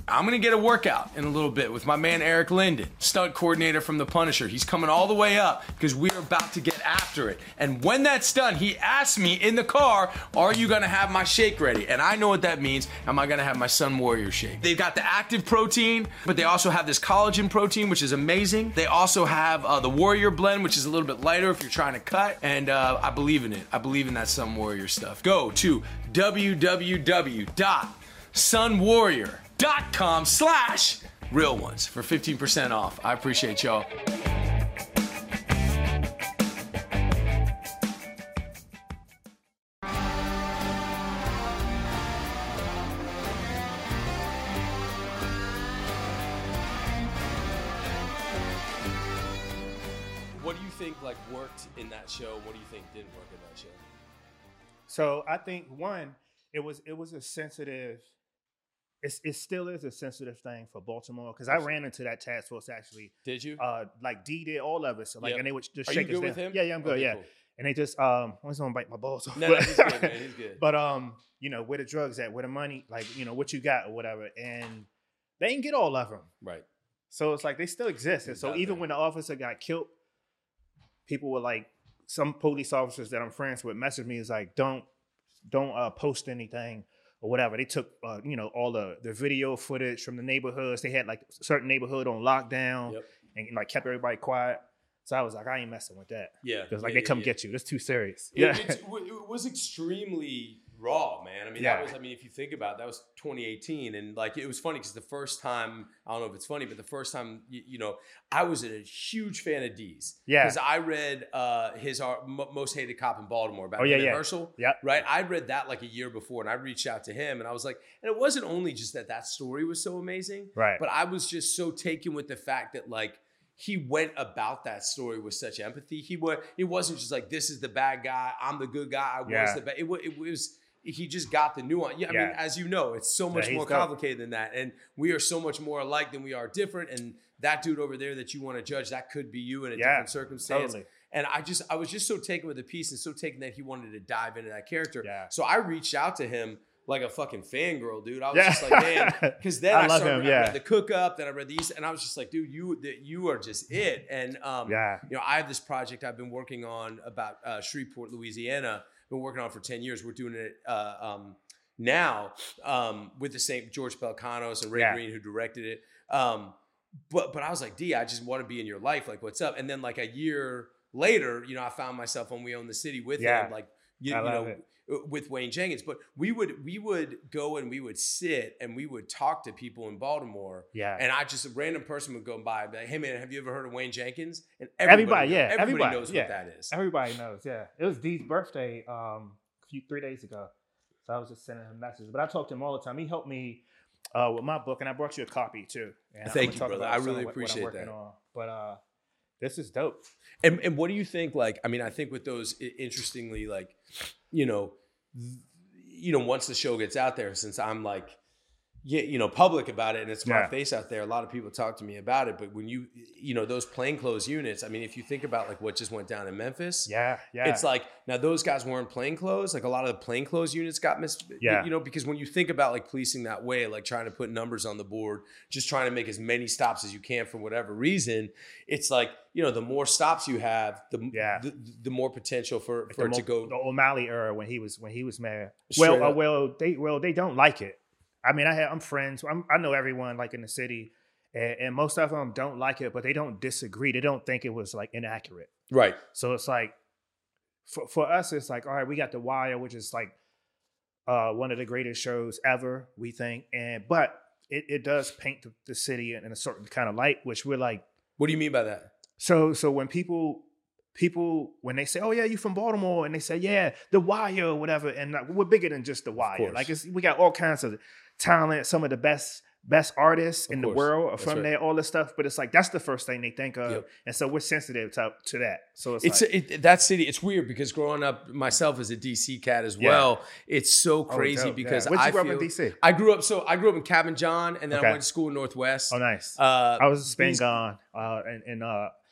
I'm going to get a workout in a little bit with my man Eric Linden, stunt coordinator from The Punisher. He's coming all the way up because we're about to get after it. And when that's done, he asked me in the car, are you going to have my shake ready? And I know what that means. Am I going to have my Sun Warrior shake? They've got the active protein, but they also have this collagen protein, which is amazing. They also have the Warrior blend, which is a little bit lighter if you're trying to cut. And I believe in it. I believe in that Sun Warrior stuff. Go to www.sunwarrior.com/real ones for 15% off. I appreciate y'all. What do you think like worked in that show? What do you think didn't work in that show? So I think one, it was a sensitive. It still is a sensitive thing for Baltimore because I ran into that task force actually. Did you? Like D did, all of us. Like, and they would just Are shake you us good down. with him? Yeah, I'm good. Okay, yeah, cool. and they just I was gonna bite my balls off. No, he's good, man. He's good. But where the drugs at, where the money, like what you got or whatever, and they didn't get all of them. Right. So it's like they still exist, and so even when the officer got killed, people were like, some police officers that I'm friends with messaged me is like, don't post anything or whatever. They took all the video footage from the neighborhoods. They had like a certain neighborhood on lockdown and like kept everybody quiet. So I was like, I ain't messing with that. Yeah. Because like they come get you. That's too serious. It was extremely raw, man. I mean, if you think about it, that was 2018. And like, it was funny because the first time, I don't know if it's funny, but the first time, I was a huge fan of D's. Yeah. Because I read his Most Hated Cop in Baltimore about Herschel. Yeah. Right. I read that like a year before and I reached out to him and I was like, and it wasn't only just that story was so amazing. Right. But I was just so taken with the fact that like, he went about that story with such empathy. It wasn't just like, this is the bad guy, I'm the good guy, I was the bad. It was, he just got the nuance. Yeah, I mean, as you know, it's so much more complicated than that. And we are so much more alike than we are different. And that dude over there that you want to judge, that could be you in a different circumstance. Totally. And I was just so taken with the piece and so taken that he wanted to dive into that character. Yeah. So I reached out to him like a fucking fangirl, dude. I was just like, man, because then I read the Cook Up, then I read the East, and I was just like, dude, you are just it. And I have this project I've been working on about Shreveport, Louisiana. Been working on for 10 years. We're doing it now with the same George Pelicanos and Ray Green who directed it. But I was like, D, I just want to be in your life. Like, what's up? And then like a year later, I found myself on We Own the City with him. Like, with Wayne Jenkins, but we would go and we would sit and we would talk to people in Baltimore. Yeah. And a random person would go by and be like, hey man, have you ever heard of Wayne Jenkins? And everybody knows what that is. Everybody knows, yeah. It was Dee's birthday 3 days ago. So I was just sending him messages. But I talk to him all the time. He helped me with my book, and I brought you a copy too. And Thank you, brother. I really appreciate that. But this is dope. And what do you think, like, I mean, I think with those, interestingly, like, once the show gets out there, since I'm like, public about it and it's my face out there, a lot of people talk to me about it. But when those plainclothes units, I mean, if you think about like what just went down in Memphis, it's like, now those guys weren't plainclothes. Like a lot of the plainclothes units got missed, because when you think about like policing that way, like trying to put numbers on the board, just trying to make as many stops as you can for whatever reason, it's like, the more stops you have, the more potential for it to go. The O'Malley era when he was mayor. They don't like it. I mean, I'm friends. I know everyone like in the city, and most of them don't like it, but they don't disagree. They don't think it was like inaccurate. Right. So it's like, for us, it's like, all right, we got The Wire, which is like one of the greatest shows ever, we think. But it does paint the city in a certain kind of light, which we're like. What do you mean by that? So when people when they say, oh yeah, you from Baltimore, and they say, yeah, The Wire or whatever, and we're bigger than just The Wire. Like we got all kinds of talent, some of the best artists in the world are from there, all this stuff. But it's like, that's the first thing they think of. Yep. And so we're sensitive to that. So that city, it's weird because growing up myself as a DC cat as well, it's so crazy because Where'd you grow up in DC? I grew up in Cabin John, and then I went to school in Northwest. Oh, nice. I was in Spingarn,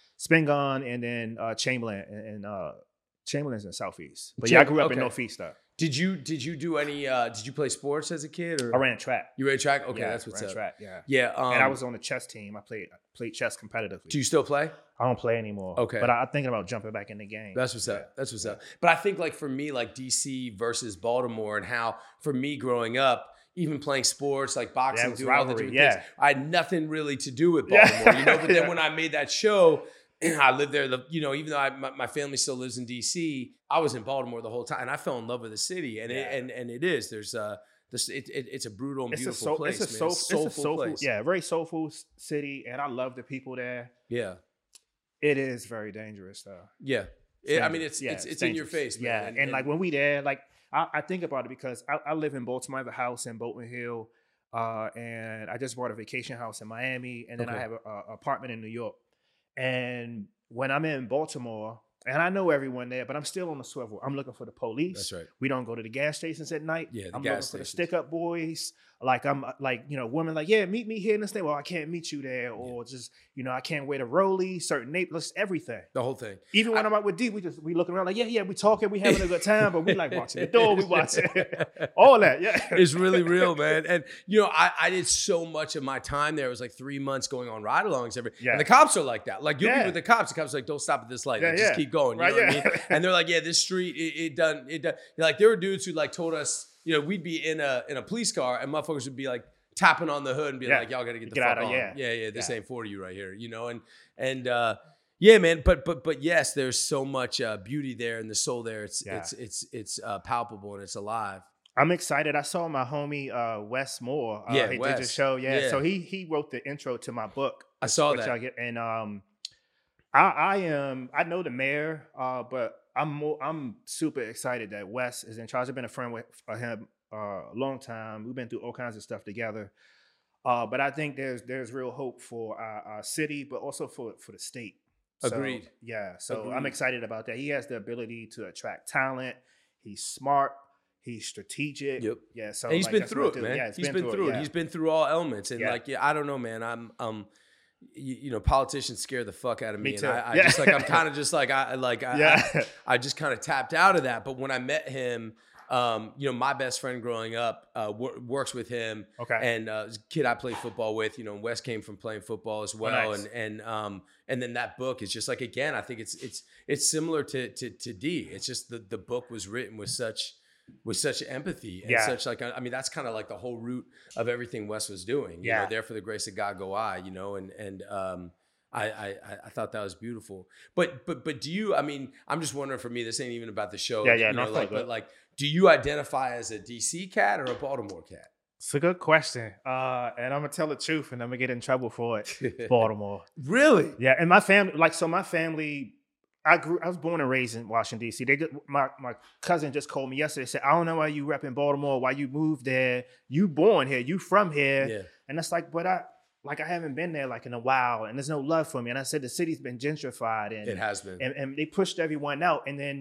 Spingarn, and then Chamberlain, and Chamberlain's in Southeast. But I grew up in Northeast though. Did you do any? Did you play sports as a kid? Or? I ran track. You ran track? Okay, that's what's up. Track, yeah. Yeah. And I was on the chess team. I played chess competitively. Do you still play? I don't play anymore. Okay. But I'm thinking about jumping back in the game. That's what's up. That's what's up. But I think like for me, like DC versus Baltimore, and how for me growing up, even playing sports like boxing, doing all the different things, I had nothing really to do with Baltimore, you know. But then when I made that show, I lived there. Even though my family still lives in DC, I was in Baltimore the whole time, and I fell in love with the city. And it is. There's it's a brutal and beautiful place. It's a soulful place. Yeah, very soulful city, and I love the people there. Yeah, it is very dangerous though. Yeah, it's in your face, man. Yeah, and like when we there, like I think about it because I live in Baltimore. I have a house in Bolton Hill, and I just bought a vacation house in Miami, and then I have an apartment in New York. And when I'm in Baltimore, and I know everyone there, but I'm still on the swivel. I'm looking for the police. That's right. We don't go to the gas stations at night. Yeah, I'm looking for the stick-up boys. Like I'm like, women like, yeah, meet me here in this thing. Well, I can't meet you there. Or just, I can't wear the rollie, certain neighbors, everything. The whole thing. Even when I'm out with D, we looking around like, yeah, we talking, we having a good time, but we like watching the door, we watching all that. Yeah. It's really real, man. And I did so much of my time there. It was like 3 months going on ride-alongs every. Yeah. And the cops are like that. Like you'll be with the cops are like, don't stop at this light. Just keep going. You know what I mean? And they're like, yeah, this street, it done. Like there were dudes who like told us, we'd be in a police car and motherfuckers would be like tapping on the hood and be like, y'all gotta get the fuck on. Yeah, this ain't for you right here, and yeah, man. But yes, there's so much beauty there and the soul there. It's palpable and it's alive. I'm excited. I saw my homie Wes Moore. He did a show. Yeah. So he wrote the intro to my book. I saw that. And I know the mayor, but I'm super excited that Wes is in charge. I've been a friend with him a long time. We've been through all kinds of stuff together. But I think there's real hope for our city, but also for the state. Agreed. Yeah. So Agreed. I'm excited about that. He has the ability to attract talent. He's smart. He's strategic. Yep. Yeah. So and he's been through it, man. Yeah, he's been through it. He's been through all elements. And I don't know, man. I'm politicians scare the fuck out of me. Me too. And I'm kind of just like, I just kind of tapped out of that. But when I met him, my best friend growing up works with him. Okay. And a kid I played football with, Wes came from playing football as well. Oh, nice. And then that book is just like, again, I think it's similar to D. It's just the book was written with such empathy and such like, I mean, that's kind of like the whole root of everything Wes was doing, there for the grace of God go I, and I thought that was beautiful. But do you, I mean, I'm just wondering, for me, this ain't even about the show. But do you identify as a DC cat or a Baltimore cat? It's a good question. And I'm gonna tell the truth and I'm gonna get in trouble for it. Baltimore. Really? Yeah. And my family, I was born and raised in Washington, D.C. My cousin just called me yesterday. Said, I don't know why you repping Baltimore, why you moved there. You born here, you from here. Yeah. And it's like, but I haven't been there like in a while, and there's no love for me. And I said the city's been gentrified, and it has been, and they pushed everyone out. And then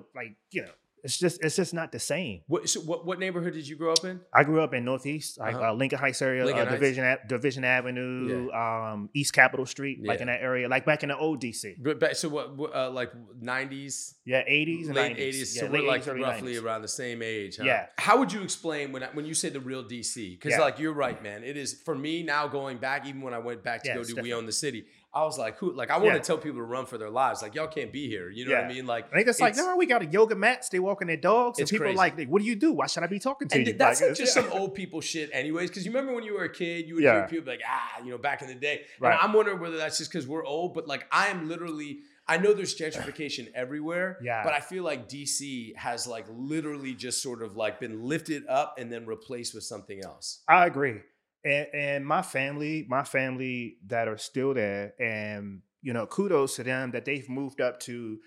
it's just not the same. What neighborhood did you grow up in? I grew up in Northeast, Lincoln Heights area, Division Avenue, East Capitol Street, like in that area, like back in the old DC. So what, like 90s? Yeah, 80s and late 90s. 80s. So we're like roughly 90s. Around the same age. Huh? Yeah. How would you explain when you say the real DC? Because you're right, man. It is, for me now, going back, even when I went back to go do We Own the City, I was like, who? Like, I want to tell people to run for their lives. Like, y'all can't be here. You know what I mean? Like, and they just like, no, we got a yoga mats. They walking their dogs. And people are like, what do you do? Why should I be talking to you? That's like just some old people shit anyways. Because you remember when you were a kid, you would hear people like, back in the day. Right. And I'm wondering whether that's just because we're old. But like, I am literally, I know there's gentrification everywhere. Yeah. But I feel like DC has like literally just sort of like been lifted up and then replaced with something else. I agree. And my family that are still there, and kudos to them that they've moved up to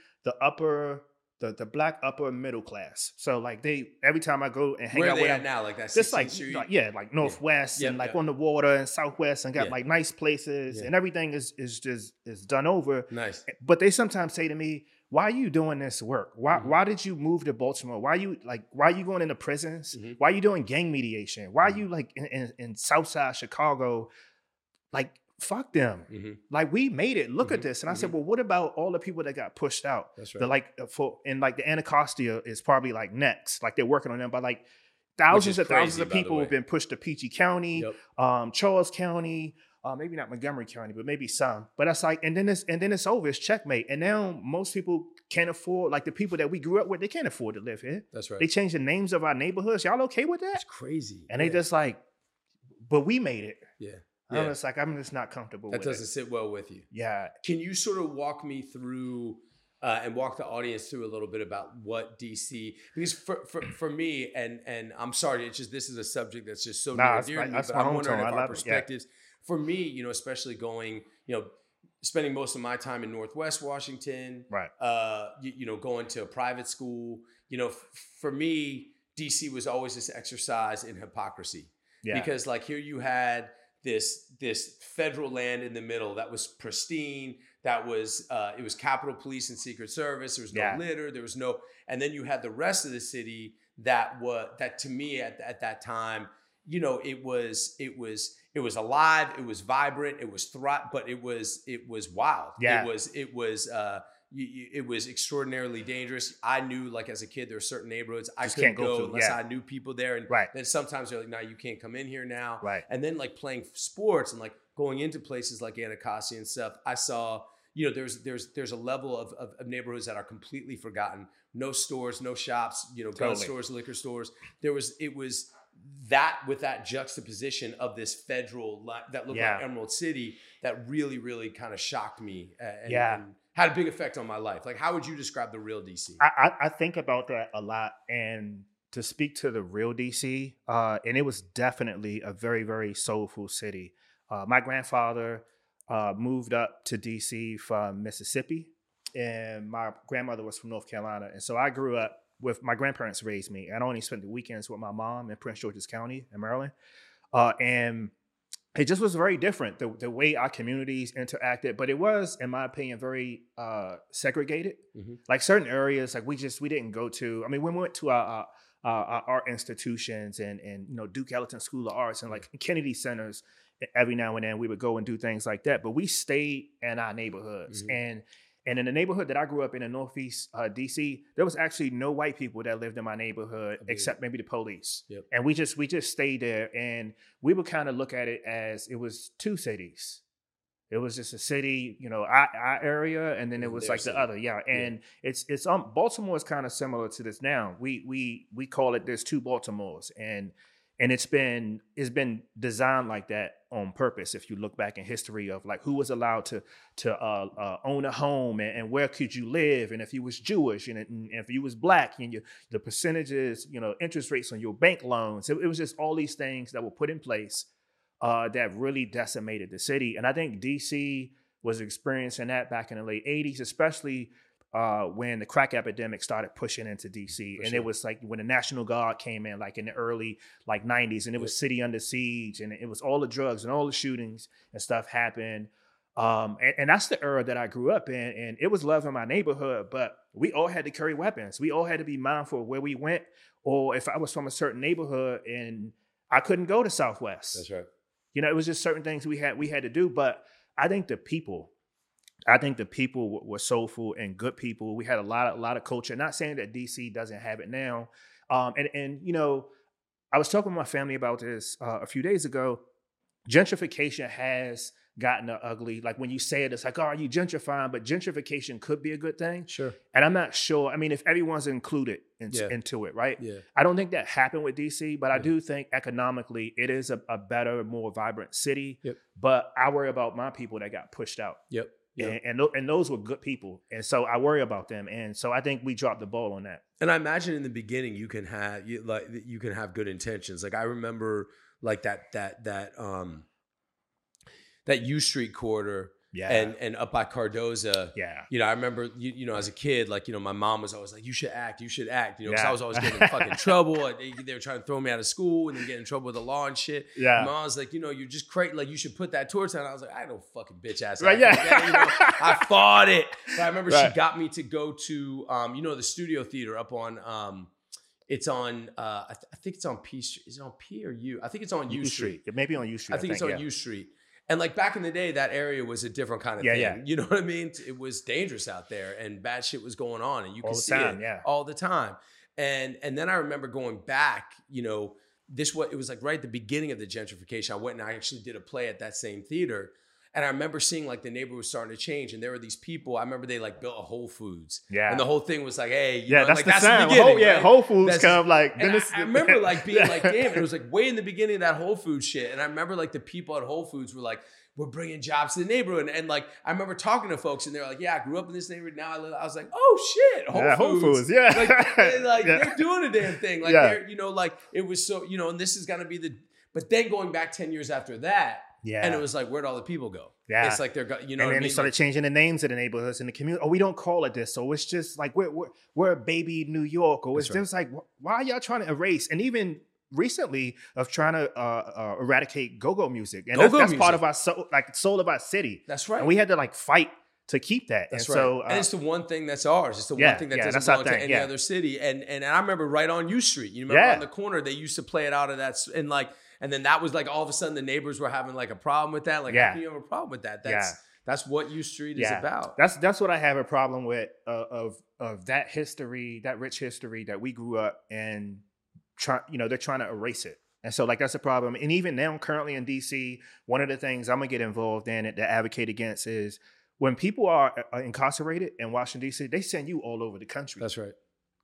the black upper middle class. So like every time I go and hang out with them. Where are they at now? Like that's just like Northwest and like on the water and Southwest, and got like nice places and everything is done over. Nice. But they sometimes say to me, why are you doing this work? Why did you move to Baltimore? Why are you going into prisons? Mm-hmm. Why are you doing gang mediation? Why are you like in Southside Chicago, like fuck them. Mm-hmm. Like, we made it. Look at this. And I said, well, what about all the people that got pushed out? That's right. They're like, the Anacostia is probably like next. Like, they're working on them, but like thousands of people have been pushed to Peachey County, Charles County, maybe not Montgomery County, but maybe some. But that's like, and then it's over. It's checkmate. And now most people can't afford, like the people that we grew up with, they can't afford to live here. That's right. They changed the names of our neighborhoods. Y'all okay with that? It's crazy. And they just like, but we made it. Yeah. I'm just not comfortable with it. That doesn't sit well with you. Yeah. Can you sort of walk me through and walk the audience through a little bit about what DC, because for me, and I'm sorry, it's just, this is a subject that's just so near and dear to me, but I'm wondering if our perspectives, for me, especially going, spending most of my time in Northwest Washington, right? Going to a private school, for me, DC was always this exercise in hypocrisy. Yeah. Because like here you had this federal land in the middle that was pristine, that was it was Capitol Police and Secret Service, there was no litter, there was no, and then you had the rest of the city that to me at that time, it was alive, it was vibrant, it was but it was wild. Yeah. It was extraordinarily dangerous. I knew, like, as a kid, there were certain neighborhoods I couldn't go unless I knew people there. And then sometimes they're like, no, you can't come in here now. Right. And then like playing sports and like going into places like Anacostia and stuff, I saw, there's a level of neighborhoods that are completely forgotten. No stores, no shops, gun stores, liquor stores. It was that, with that juxtaposition of this federal that looked like Emerald City, that really, really kind of shocked me. And had a big effect on my life. Like, how would you describe the real DC? I think about that a lot. And to speak to the real DC, and it was definitely a very, very soulful city. My grandfather moved up to DC from Mississippi, and my grandmother was from North Carolina. And so I grew up with, my grandparents raised me. I only spent the weekends with my mom in Prince George's County in Maryland. And it just was very different, the way our communities interacted. But it was, in my opinion, very segregated. Mm-hmm. Like certain areas, like we didn't go to. I mean, we went to our art institutions and Duke Ellington School of Arts and like Kennedy Centers. Every now and then we would go and do things like that. But we stayed in our neighborhoods. Mm-hmm. And in the neighborhood that I grew up in Northeast DC, there was actually no white people that lived in my neighborhood except maybe the police. Yep. And we just stayed there, and we would kind of look at it as it was two cities. It was just a city, our area, and then it was like the other. Yeah. And it's Baltimore is kind of similar to this now. We call it, there's two Baltimores, and it's been designed like that on purpose. If you look back in history of like who was allowed to own a home and where could you live, and if you was Jewish and if you was black, and the percentages, interest rates on your bank loans. It was just all these things that were put in place that really decimated the city. And I think DC was experiencing that back in the late 80s, especially when the crack epidemic started pushing into DC. And it was like when the National Guard came in, like in the early 90s, and it was city under siege, and it was all the drugs and all the shootings and stuff happened. And that's the era that I grew up in, and it was love in my neighborhood, but we all had to carry weapons. We all had to be mindful of where we went, or if I was from a certain neighborhood and I couldn't go to Southwest. That's right. It was just certain things we had to do. But I think the people were soulful and good people. We had a lot of culture. Not saying that DC doesn't have it now. And I was talking with my family about this a few days ago. Gentrification has gotten ugly. Like when you say it, it's like, oh, are you gentrifying? But gentrification could be a good thing. Sure. And I'm not sure. I mean, if everyone's included into it, right? Yeah. I don't think that happened with DC, but I do think economically it is a better, more vibrant city. Yep. But I worry about my people that got pushed out. Yep. Yeah. And those were good people. And so I worry about them. And so I think we dropped the ball on that. And I imagine in the beginning you can have good intentions. Like I remember like that U Street corridor and up by Cardoza. Yeah. I remember as a kid, like, my mom was always like, you should act, because I was always getting in fucking trouble. They were trying to throw me out of school and then get in trouble with the law and shit. Yeah. My mom was like, you're just crazy. Like, you should put that towards her. And I was like, I don't fucking bitch ass. Right, yeah. I fought it. But I remember she got me to go to, the Studio Theater up on, it's on, I think it's on P Street. Is it on P or U? I think it's on U Street. It may be on U Street. I think it's on U Street. And like back in the day, that area was a different kind of thing. Yeah. You know what I mean? It was dangerous out there, and bad shit was going on, and you could see it all the time. And then I remember going back, you know, it was like right at the beginning of the gentrification. I went and I actually did a play at that same theater. And I remember seeing like the neighborhood was starting to change, and there were these people. I remember they like built a Whole Foods, and the whole thing was like, "Hey, you know, that's like the that's sound. the beginning." Right? Whole Foods come like. I remember like being like, "Damn!" It was like way in the beginning of that Whole Foods shit, and I remember like the people at Whole Foods were like, "We're bringing jobs to the neighborhood," and like I remember talking to folks, and they're like, "Yeah, I grew up in this neighborhood. Now I live." I was like, "Oh shit, Whole Foods, like they're doing a damn thing, like they're, you know, like it was so, you know, and this is gonna be the." But then going back 10 years after that, and it was like, where'd all the people go? Yeah, it's like they're, you know, and then they started changing the names of the neighborhoods in the community. Oh, we don't call it this, so it's just like we're a baby New York, or it's just like, why are y'all trying to erase? And even recently of trying to eradicate go-go music, and that's part of our soul of our city. That's right, and we had to like fight to keep that. That's and right. So, and it's the one thing that's ours. It's the one thing that doesn't belong to any other city. And I remember right on U Street, you remember on the corner, they used to play it out of that, and then that was like all of a sudden the neighbors were having like a problem with that. Like, how can you have a problem with that? That's what U Street is about. That's what I have a problem with of that history, that rich history that we grew up in. They're trying to erase it. And so like that's a problem. And even now currently in DC, one of the things I'm gonna get involved in to advocate against is when people are incarcerated in Washington, D.C., they send you all over the country. That's right.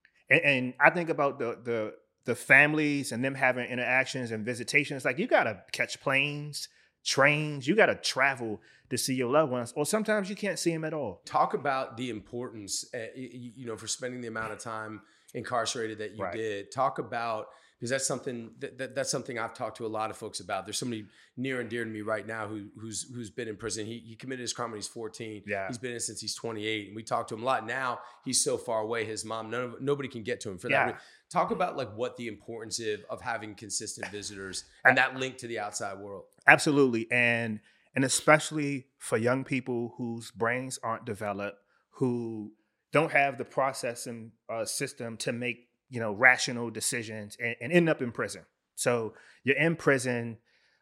And I think about the families and them having interactions and visitations. Like you got to catch planes, trains. You got to travel to see your loved ones. Or sometimes you can't see them at all. Talk about the importance, for spending the amount of time incarcerated that you did. Talk about, because that's something I've talked to a lot of folks about. There's somebody near and dear to me right now who's been in prison. He committed his crime when he's 14. Yeah. He's been in since he's 28, and we talk to him a lot. Now he's so far away. His mom, nobody can get to him for that. Talk about like what the importance of having consistent visitors and that link to the outside world. Absolutely, and especially for young people whose brains aren't developed, who don't have the processing system to make rational decisions and end up in prison. So you're in prison.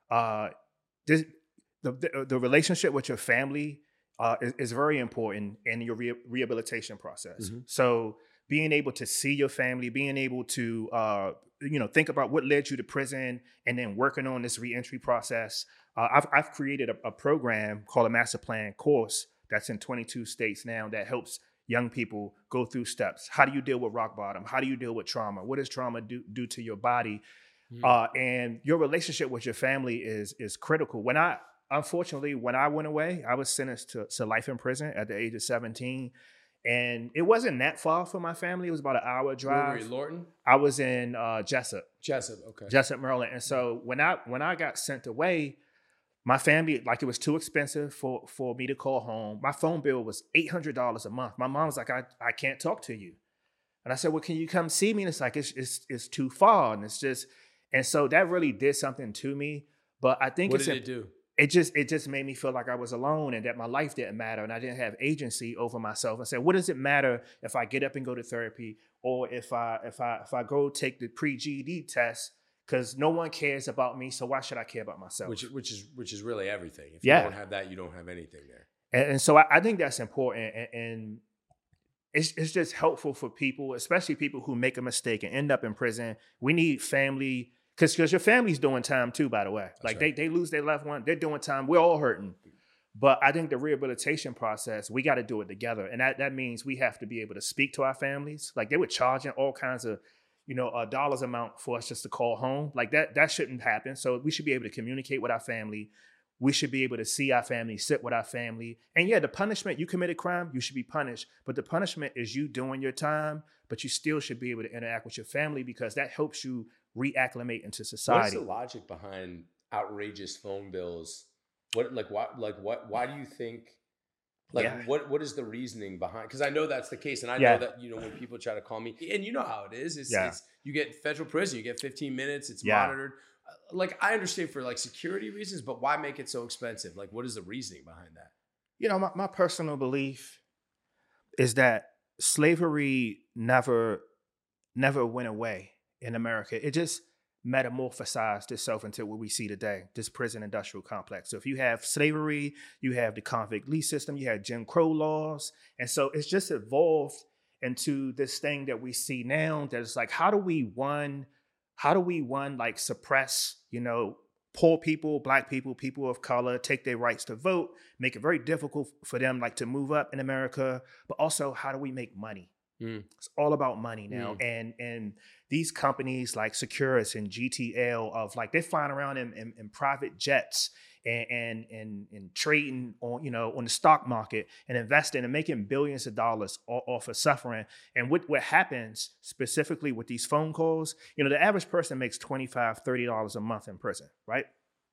The relationship with your family is very important in your rehabilitation process. Mm-hmm. So being able to see your family, being able to think about what led you to prison, and then working on this reentry process. I've created a program called a Master Plan course that's in 22 states now that helps young people go through steps. How do you deal with rock bottom? How do you deal with trauma? What does trauma do to your body? And your relationship with your family is critical. Unfortunately, when I went away, I was sentenced to life in prison at the age of 17. And it wasn't that far from my family. It was about an hour drive. Where were you, Lorton? I was in Jessup. Okay. Jessup, Maryland. And so when I got sent away, my family, like, it was too expensive for me to call home. My phone bill was $800 a month. My mom was like, I can't talk to you. And I said, well, can you come see me? And it's like, it's too far. And so that really did something to me. But I think what did it do? It just made me feel like I was alone and that my life didn't matter and I didn't have agency over myself. I said, what does it matter if I get up and go to therapy, or if I go take the pre-GED test? Because no one cares about me, so why should I care about myself? Which is really everything. If you don't have that, you don't have anything there. And so I think that's important, and it's just helpful for people, especially people who make a mistake and end up in prison. We need family, because your family's doing time too, by the way. That's like right. They lose their loved one, they're doing time. We're all hurting. But I think the rehabilitation process, we got to do it together. And that means we have to be able to speak to our families. Like, they were charging all kinds of dollars amount for us just to call home. Like that shouldn't happen. So we should be able to communicate with our family. We should be able to see our family, sit with our family. And the punishment, you committed crime, you should be punished. But the punishment is you doing your time, but you still should be able to interact with your family, because that helps you reacclimate into society. What's the logic behind outrageous phone bills? Why do you think? What is the reasoning behind? Because I know that's the case, and I know that when people try to call me, and you know how it is. It's you get federal prison, you get 15 minutes, it's monitored. Like, I understand for like security reasons, but why make it so expensive? Like, what is the reasoning behind that? My personal belief is that slavery never went away in America. It just metamorphosized itself into what we see today, this prison industrial complex. So if you have slavery, you have the convict lease system, you have Jim Crow laws. And so it's just evolved into this thing that we see now that is like, how do we like suppress, poor people, Black people, people of color, take their rights to vote, make it very difficult for them like to move up in America, but also how do we make money? It's all about money now. And these companies like Securus and GTL of like, they're flying around in private jets and trading on the stock market and investing and making billions of dollars off of suffering. And what happens specifically with these phone calls, the average person makes $25, $30 a month in prison, right?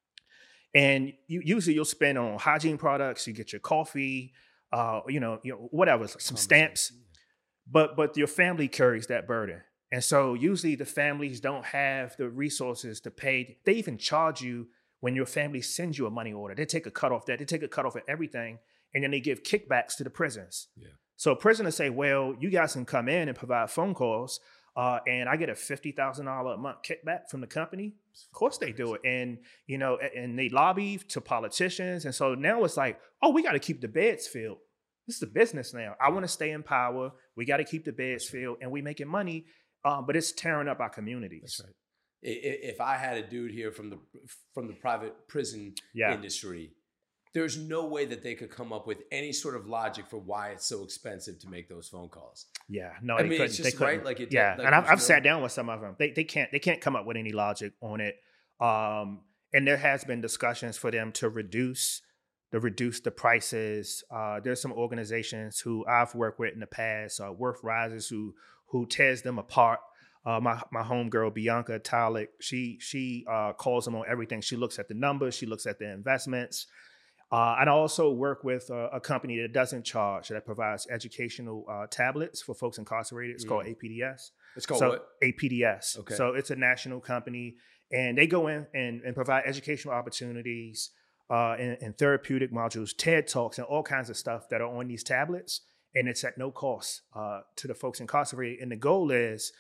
And usually you'll spend on hygiene products, you get your coffee, whatever, some stamps. But your family carries that burden. And so usually the families don't have the resources to pay. They even charge you when your family sends you a money order. They take a cut off that. They take a cut off of everything. And then they give kickbacks to the prisons. Yeah. So prisoners say, well, you guys can come in and provide phone calls and I get a $50,000 a month kickback from the company. Of course they do it. And, and they lobby to politicians. And so now it's like, oh, we got to keep the beds filled. This is a business now. I want to stay in power. We got to keep the beds filled, and we making money, but it's tearing up our communities. That's right. If I had a dude here from the private prison industry, there's no way that they could come up with any sort of logic for why it's so expensive to make those phone calls. Yeah, no, I mean, it's just right. Like it, yeah, like and I've sat down with some of them. They can't come up with any logic on it. And there has been discussions for them to reduce the prices. There's some organizations who I've worked with in the past, Worth Rises, who tears them apart. My homegirl Bianca Talik, she calls them on everything. She looks at the numbers, she looks at the investments. And I also work with a company that doesn't charge, that provides educational tablets for folks incarcerated. It's called APDS. It's called what? APDS. Okay. So it's a national company, and they go in and provide educational opportunities and therapeutic modules, TED Talks, and all kinds of stuff that are on these tablets. And it's at no cost to the folks incarcerated. And the goal is,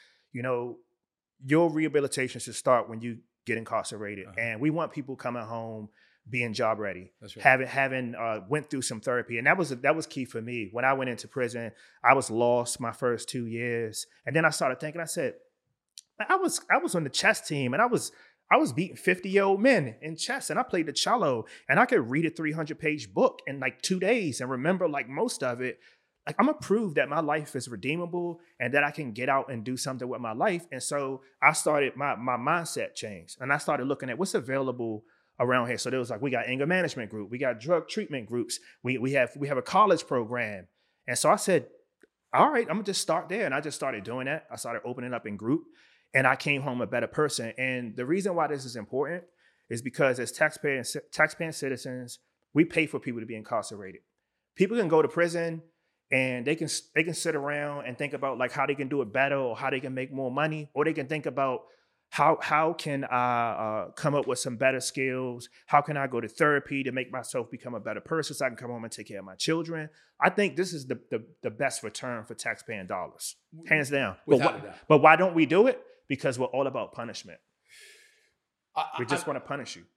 your rehabilitation should start when you get incarcerated. Uh-huh. And we want people coming home being job ready. That's right. Having went through some therapy. And that was key for me. When I went into prison, I was lost my first 2 years. And then I started thinking, I said, I was on the chess team, and I was beating 50-year-old men in chess, and I played the cello, and I could read a 300-page book in like 2 days and remember like most of it. Like, I'm gonna prove that my life is redeemable and that I can get out and do something with my life. And so I started, my mindset changed, and I started looking at what's available around here. So there was like, we got anger management group, we got drug treatment groups, we have a college program. And so I said, all right, I'm gonna just start there. And I just started doing that. I started opening up in group, and I came home a better person. And the reason why this is important is because as taxpaying citizens, we pay for people to be incarcerated. People can go to prison and they can sit around and think about like how they can do it better, or how they can make more money, or they can think about how can I come up with some better skills? How can I go to therapy to make myself become a better person so I can come home and take care of my children? I think this is the best return for taxpaying dollars, hands down. But why don't we do it? Because we're all about punishment. We just want to punish you.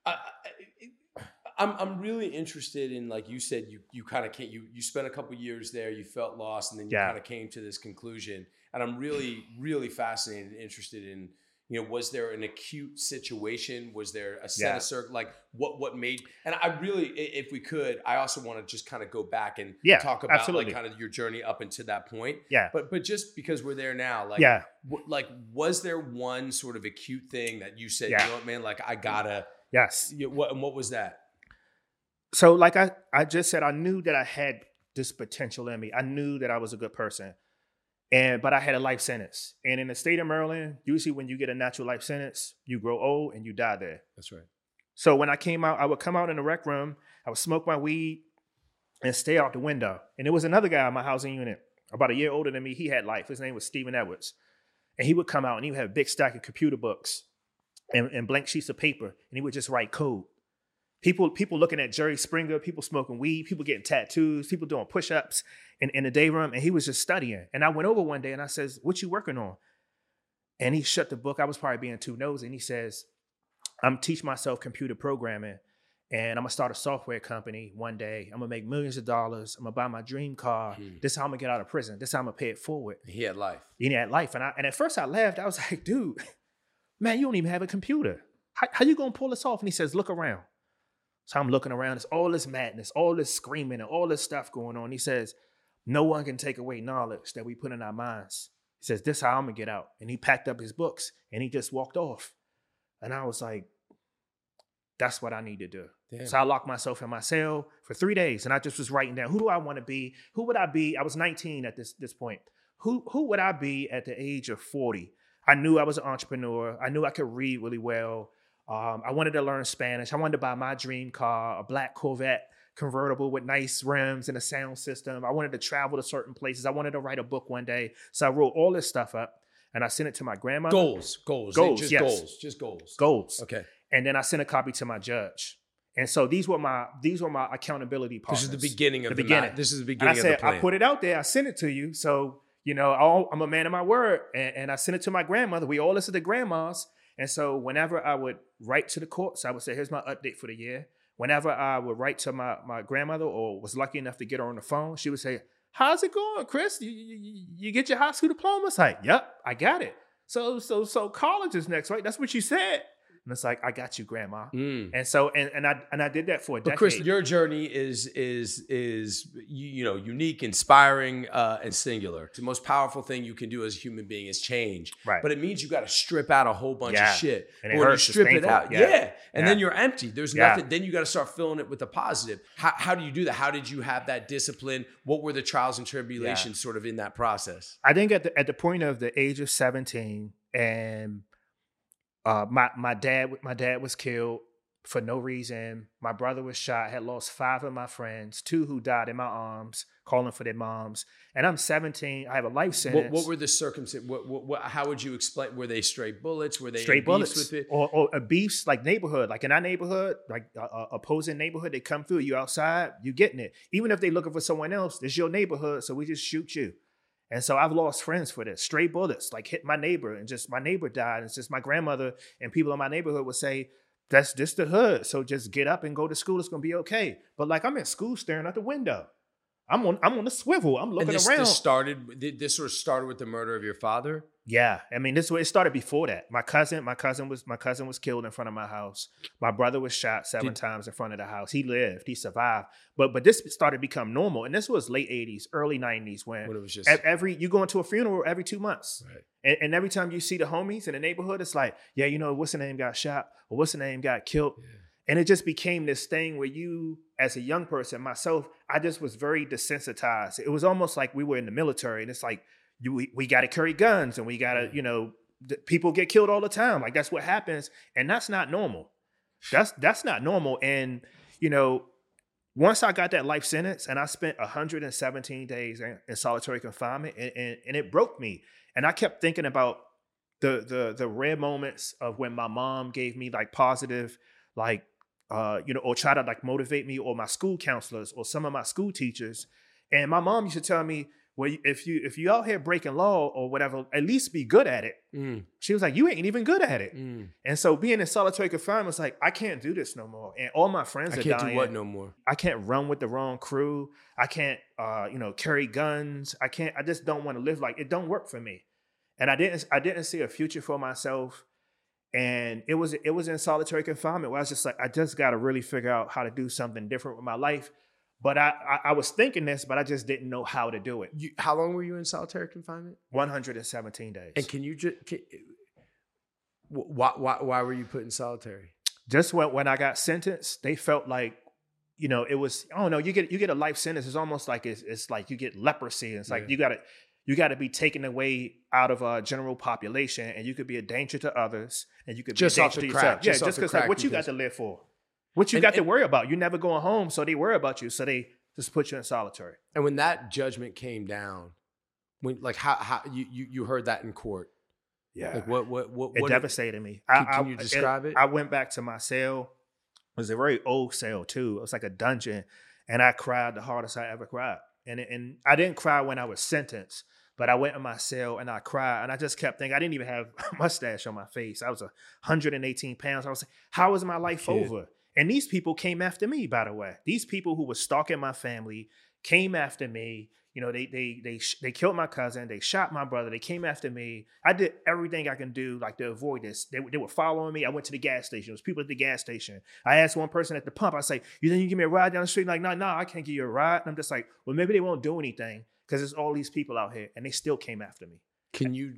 I'm really interested in, like you said, you kind of you spent a couple years there, you felt lost, and then you kind of came to this conclusion. And I'm really, really fascinated and interested in, was there an acute situation? Was there a set of circle? Like what made, and I really, if we could, I also want to just kind of go back and talk about like kind of your journey up until that point. Yeah. But just because we're there now, like, was there one sort of acute thing that you said, you know what, man, like I gotta, and what was that? So like I just said, I knew that I had this potential in me. I knew that I was a good person. But I had a life sentence. And in the state of Maryland, usually when you get a natural life sentence, you grow old and you die there. That's right. So when I came out, I would come out in the rec room, I would smoke my weed and stay out the window. And there was another guy in my housing unit, about a year older than me. He had life. His name was Stephen Edwards. And he would come out and he would have a big stack of computer books and blank sheets of paper. And he would just write code. People looking at Jerry Springer, people smoking weed, people getting tattoos, people doing push-ups in the day room, and he was just studying. And I went over one day and I says, "What you working on?" And he shut the book. I was probably being too nosy. And he says, I'm teaching myself computer programming. And I'm going to start a software company one day. I'm going to make millions of dollars. I'm going to buy my dream car. This is how I'm going to get out of prison. This is how I'm going to pay it forward. He had life. He had life. And at first I laughed. I was like, dude, man, you don't even have a computer. How you going to pull this off? And he says, look around. So I'm looking around. There's all this madness, all this screaming, and all this stuff going on. He says, no one can take away knowledge that we put in our minds. He says, this is how I'm going to get out. And he packed up his books and he just walked off. And I was like, that's what I need to do. Damn. So I locked myself in my cell for 3 days and I just was writing down, who do I want to be? Who would I be? I was 19 at this point. Who would I be at the age of 40? I knew I was an entrepreneur. I knew I could read really well. I wanted to learn Spanish. I wanted to buy my dream car, a black Corvette convertible with nice rims and a sound system. I wanted to travel to certain places. I wanted to write a book one day. So I wrote all this stuff up and I sent it to my grandmother. Goals. Just goals. Okay. And then I sent a copy to my judge. And so these were my accountability partners. This is the beginning of the beginning. This is the beginning of the plan. I put it out there. I sent it to you. So, I'm a man of my word. And I sent it to my grandmother. We all listen to grandmas. And so whenever I would write to the courts, I would say, here's my update for the year. Whenever I would write to my grandmother or was lucky enough to get her on the phone, she would say, how's it going, Chris? You get your high school diploma? It's like, yep, I got it. So college is next, right? That's what you said. And it's like, I got you, Grandma. And so, and I did that for a decade. But Chris, your journey is unique, inspiring, and singular. The most powerful thing you can do as a human being is change. Right. But it means you got to strip out a whole bunch of shit. And when you strip it out, and then you're empty. There's nothing. Then you got to start filling it with the positive. How do you do that? How did you have that discipline? What were the trials and tribulations sort of in that process? I think at the point of the age of 17 and my dad was killed for no reason. My brother was shot. Had lost 5 of my friends, 2 who died in my arms, calling for their moms. And I'm 17. I have a life sentence. What were the circumstances? How would you explain? Were they straight bullets? Were they straight bullets with it? Or beefs like neighborhood? Like in our neighborhood, like opposing neighborhood, they come through. You outside, you getting it. Even if they looking for someone else, it's your neighborhood, so we just shoot you. And so I've lost friends for this. Stray bullets, like hit my neighbor and just my neighbor died. And it's just my grandmother and people in my neighborhood would say, that's just the hood. So just get up and go to school. It's going to be okay. But like I'm in school staring out the window. I'm on the swivel. I'm looking around. This sort of started with the murder of your father? Yeah. I mean, it started before that. My cousin was killed in front of my house. My brother was shot 7 times in front of the house. He lived. He survived. But this started to become normal. And this was late 80s, early 90s when it was just you go into a funeral every 2 months. Right. And every time you see the homies in the neighborhood, it's like, what's the name got shot or what's the name got killed. Yeah. And it just became this thing where you, as a young person, myself, I just was very desensitized. It was almost like we were in the military and it's like, we got to carry guns and we got to, people get killed all the time. Like that's what happens. And that's not normal. That's not normal. And, once I got that life sentence and I spent 117 days in solitary confinement and it broke me. And I kept thinking about the rare moments of when my mom gave me like positive, like, or try to like motivate me, or my school counselors or some of my school teachers. And my mom used to tell me, well, if you out here breaking law or whatever, at least be good at it. She was like, you ain't even good at it. And so being in solitary confinement was like, I can't do this no more. And all my friends are dying. I can't do what no more? I can't run with the wrong crew. I can't, carry guns. I just don't want to live like it. Don't work for me. And I didn't see a future for myself. And it was in solitary confinement where I was just like, I just got to really figure out how to do something different with my life. But I was thinking this, but I just didn't know how to do it. How long were you in solitary confinement? 117 days. And can you just, why were you put in solitary? Just when I got sentenced, they felt like, it was, I don't know, you get a life sentence. It's almost like it's like you get leprosy. It's like you got to be taken away out of a general population, and you could be a danger to others, and you could be a danger to yourself. Yeah, just because like what you got to live for. What you got to worry about? You're never going home, so they worry about you. So they just put you in solitary. And when that judgment came down, how you heard that in court? Yeah. Like what it devastated me. Can you describe it? I went back to my cell. It was a very old cell too. It was like a dungeon, and I cried the hardest I ever cried. And I didn't cry when I was sentenced. But I went in my cell and I cried, and I just kept thinking, I didn't even have a mustache on my face. I was 118 pounds. I was like, how is my life over? And these people came after me, by the way. These people who were stalking my family came after me. You know, they killed my cousin. They shot my brother. They came after me. I did everything I can do like to avoid this. They were following me. I went to the gas station. There was people at the gas station. I asked one person at the pump. I say, you think you give me a ride down the street? Like, no, I can't give you a ride. And I'm just like, well, maybe they won't do anything because there's all these people out here, and they still came after me. Can you?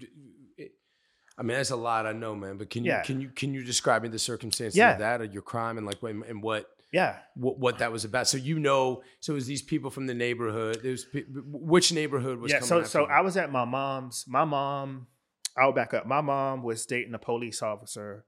I mean, that's a lot, I know, man. But can you describe me the circumstances of that, or your crime, and like and what? Yeah. What that was about. So so it was these people from the neighborhood. Which neighborhood was coming after so you? I was at my mom's. My mom, I'll back up. My mom was dating a police officer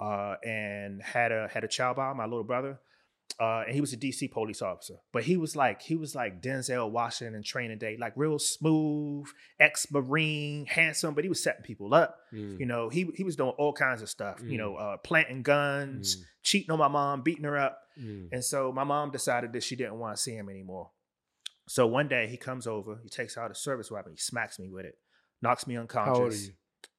and had a child by my little brother. And he was a DC police officer. But he was like Denzel Washington in Training Day, like real smooth, ex-Marine, handsome, but he was setting people up. You know, he was doing all kinds of stuff, you know, planting guns, cheating on my mom, beating her up. And so my mom decided that she didn't want to see him anymore. So one day he comes over, he takes out a service weapon, he smacks me with it, knocks me unconscious. How old are you?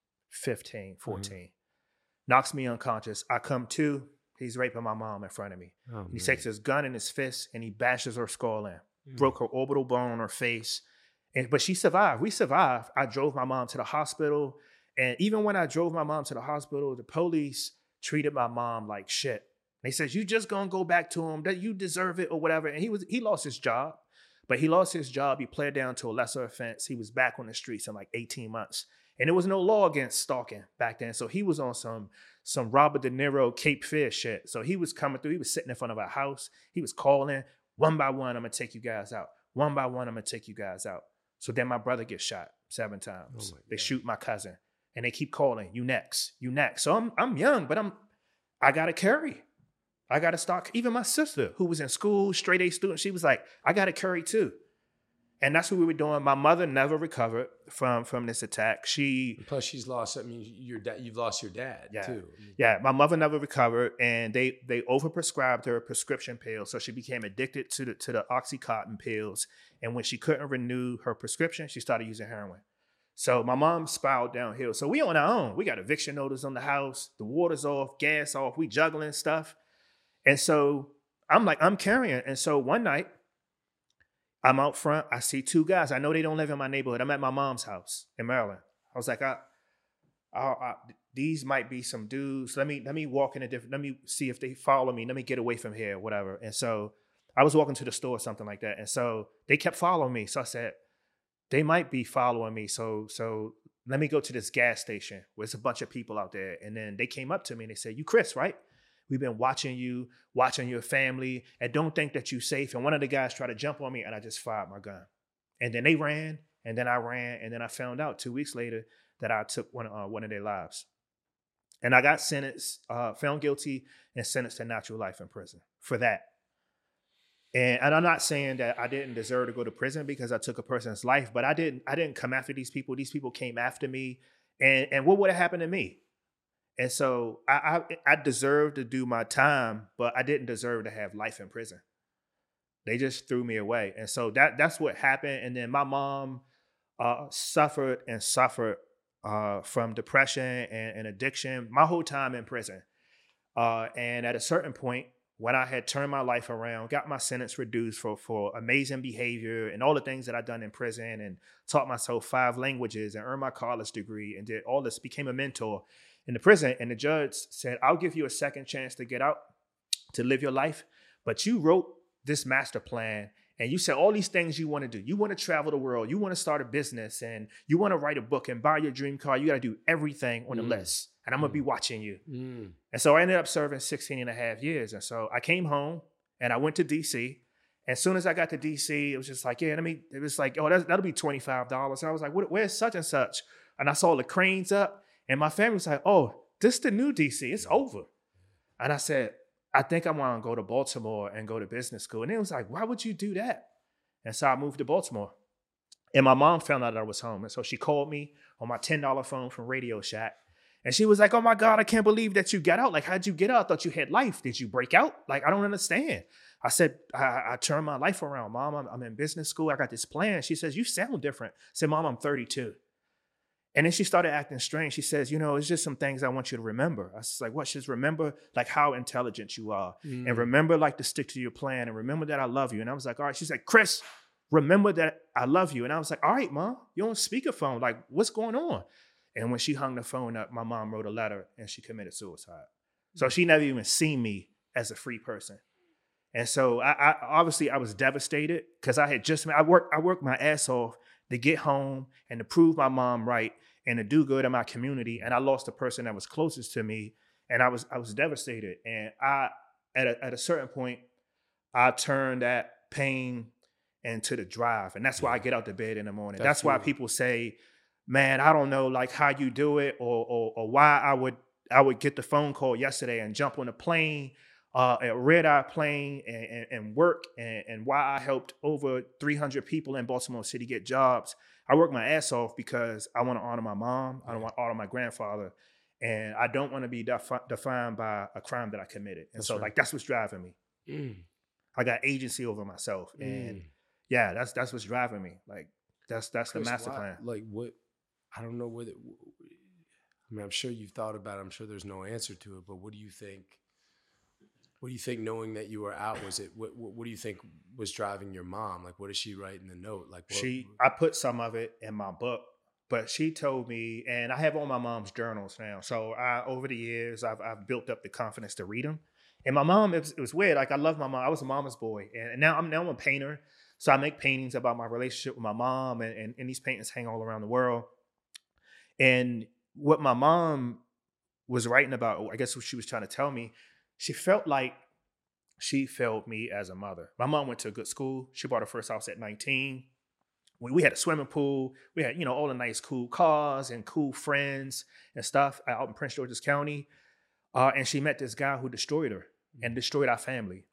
15, 14. Knocks me unconscious. I come to, he's raping my mom in front of me. Oh, he takes his gun in his fist and he bashes her skull in. Broke her orbital bone on her face. But she survived. We survived. I drove my mom to the hospital. And even when I drove my mom to the hospital, the police treated my mom like shit. They said, you just gonna go back to him, that you deserve it or whatever. And he lost his job. But he lost his job. He pled down to a lesser offense. He was back on the streets in like 18 months. And there was no law against stalking back then. So he was on some Robert De Niro Cape Fear shit. So he was coming through. He was sitting in front of our house. He was calling, one by one, I'm going to take you guys out. One by one, I'm going to take you guys out. So then my brother gets shot 7 times. They shoot my cousin. And they keep calling, you next, you next. So I'm young, but I got to carry. I got to start. Even my sister, who was in school, straight A student, she was like, I got to carry too. And that's what we were doing. My mother never recovered from this attack. Plus she's lost. I mean, you've lost your dad too. Yeah, my mother never recovered, and they overprescribed her prescription pills, so she became addicted to the OxyContin pills. And when she couldn't renew her prescription, she started using heroin. So my mom spiraled downhill. So we on our own. We got eviction notice on the house. The water's off, gas off. We juggling stuff, and so I'm carrying. And so one night, I'm out front. I see 2 guys. I know they don't live in my neighborhood. I'm at my mom's house in Maryland. I was like, these might be some dudes. Let me walk in a different. Let me see if they follow me. Let me get away from here, whatever. And so I was walking to the store or something like that. And so they kept following me. So I said, they might be following me. So let me go to this gas station where there's a bunch of people out there. And then they came up to me and they said, you Chris, right? We've been watching you, watching your family, and don't think that you're safe. And one of the guys tried to jump on me, and I just fired my gun. And then they ran, and then I ran, and then I found out 2 weeks later that I took one of their lives. And I got sentenced, found guilty, and sentenced to natural life in prison for that. And I'm not saying that I didn't deserve to go to prison because I took a person's life, but I didn't come after these people. These people came after me, and what would have happened to me? And so I deserved to do my time, but I didn't deserve to have life in prison. They just threw me away. And so that's what happened. And then my mom suffered from depression and addiction my whole time in prison. And at a certain point, when I had turned my life around, got my sentence reduced for amazing behavior and all the things that I'd done in prison, and taught myself 5 languages and earned my college degree and did all this, became a mentor in the prison. And the judge said, I'll give you a second chance to get out, to live your life. But you wrote this master plan and you said all these things you want to do. You want to travel the world. You want to start a business, and you want to write a book and buy your dream car. You got to do everything on the list. And I'm going to be watching you. And so I ended up serving 16 and a half years. And so I came home and I went to DC. As soon as I got to DC, it was just like, it was like, oh, that'll be $25. And I was like, where's such and such? And I saw the cranes up, and my family was like, oh, this is the new DC. It's over. And I said, I think I want to go to Baltimore and go to business school. And it was like, why would you do that? And so I moved to Baltimore. And my mom found out that I was home. And so she called me on my $10 phone from Radio Shack. And she was like, oh my God, I can't believe that you got out. Like, how'd you get out? I thought you had life. Did you break out? Like, I don't understand. I said, I turned my life around. Mom, I'm in business school. I got this plan. She says, you sound different. I said, Mom, I'm 32. And then she started acting strange. She says, it's just some things I want you to remember. I was like, what? She says, remember like how intelligent you are. And remember like to stick to your plan. And remember that I love you. And I was like, all right. She's like, Chris, remember that I love you. And I was like, all right, Mom, you're on speakerphone. Like, what's going on? And when she hung the phone up, my mom wrote a letter and she committed suicide. So she never even seen me as a free person. And so I obviously I was devastated because I worked my ass off to get home and to prove my mom right and to do good in my community. And I lost the person that was closest to me. And I was devastated. And at a certain point, I turned that pain into the drive. And that's why I get out of bed in the morning. That's why people say, man, I don't know like how you do it or why I would get the phone call yesterday and jump on a plane, a red-eye plane and work and why I helped over 300 people in Baltimore City get jobs. I work my ass off because I want to honor my mom. I want to honor my grandfather. And I don't want to be defined by a crime that I committed. And so like, that's what's driving me. I got agency over myself. And yeah, that's what's driving me. Like, that's Chris, the master plan. Like what? I don't know whether, I mean, I'm sure you've thought about it. I'm sure there's no answer to it, but what do you think? What do you think knowing that you were out, was it, what do you think was driving your mom? Like, what did she write in the note? Like, I put some of it in my book, but she told me, and I have all my mom's journals now. So over the years, I've built up the confidence to read them. And my mom, it was weird. Like, I love my mom. I was a mama's boy. And now I'm a painter. So I make paintings about my relationship with my mom, and these paintings hang all around the world. And what my mom was writing about, I guess what she was trying to tell me, she felt like she failed me as a mother. My mom went to a good school. She bought her first house at 19. We had a swimming pool. We had, all the nice, cool cars and cool friends and stuff out in Prince George's County. And she met this guy who destroyed her and destroyed our family.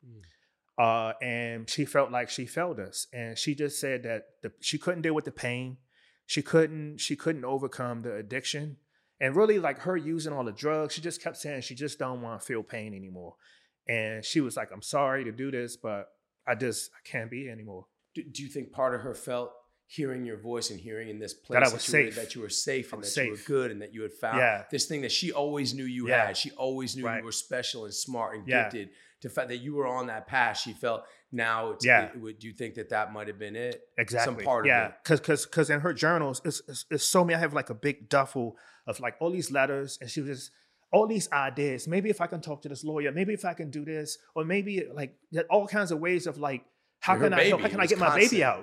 And she felt like she failed us. And she just said that she couldn't deal with the pain. She couldn't overcome the addiction. And really, like, her using all the drugs, she just kept saying she just don't want to feel pain anymore. And she was like, I'm sorry to do this, but I can't be anymore. Do you think part of her felt hearing your voice and hearing in this place that I was safe, that you were safe and that you were good and that you had found this thing that she always knew you had? She always knew you were special and smart and gifted. The fact that you were on that path, she felt now. Do you think that might have been it? Exactly. Some part of it. Because in her journals, it's so many. I have like a big duffel of like all these letters, and she was just all these ideas. Maybe if I can talk to this lawyer, maybe if I can do this, or maybe like all kinds of ways of like, how can I help? How can I get my baby out?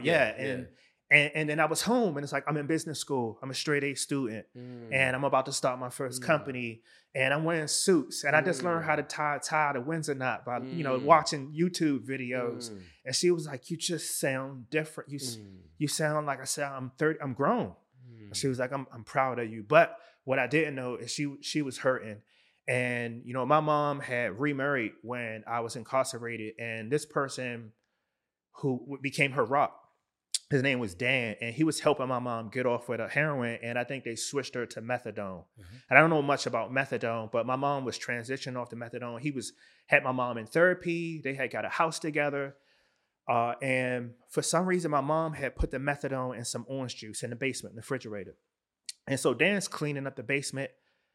And then I was home, and it's like, I'm in business school. I'm a straight A student, and I'm about to start my first company, and I'm wearing suits, and I just learned how to tie a tie to Windsor knot by watching YouTube videos. And she was like, "You just sound different. You sound like," I said, "I'm 30. I'm grown." She was like, "I'm proud of you." But what I didn't know is she was hurting, and my mom had remarried when I was incarcerated, and this person who became her rock, his name was Dan, and he was helping my mom get off with a heroin, and I think they switched her to methadone. And I don't know much about methadone, but my mom was transitioning off to methadone. He had my mom in therapy. They had got a house together. And for some reason, my mom had put the methadone in some orange juice in the basement, in the refrigerator. And so Dan's cleaning up the basement,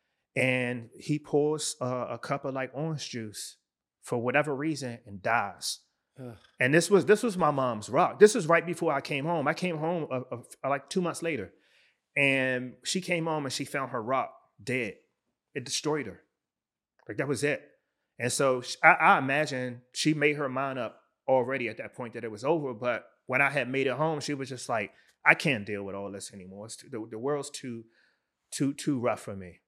and he pours a cup of like orange juice for whatever reason and dies. And this was my mom's rock. This was right before I came home. I came home like 2 months later, and she came home and she found her rock dead. It destroyed her. Like, that was it. And so I imagine she made her mind up already at that point that it was over. But when I had made it home, she was just like, I can't deal with all this anymore. The world's too rough for me.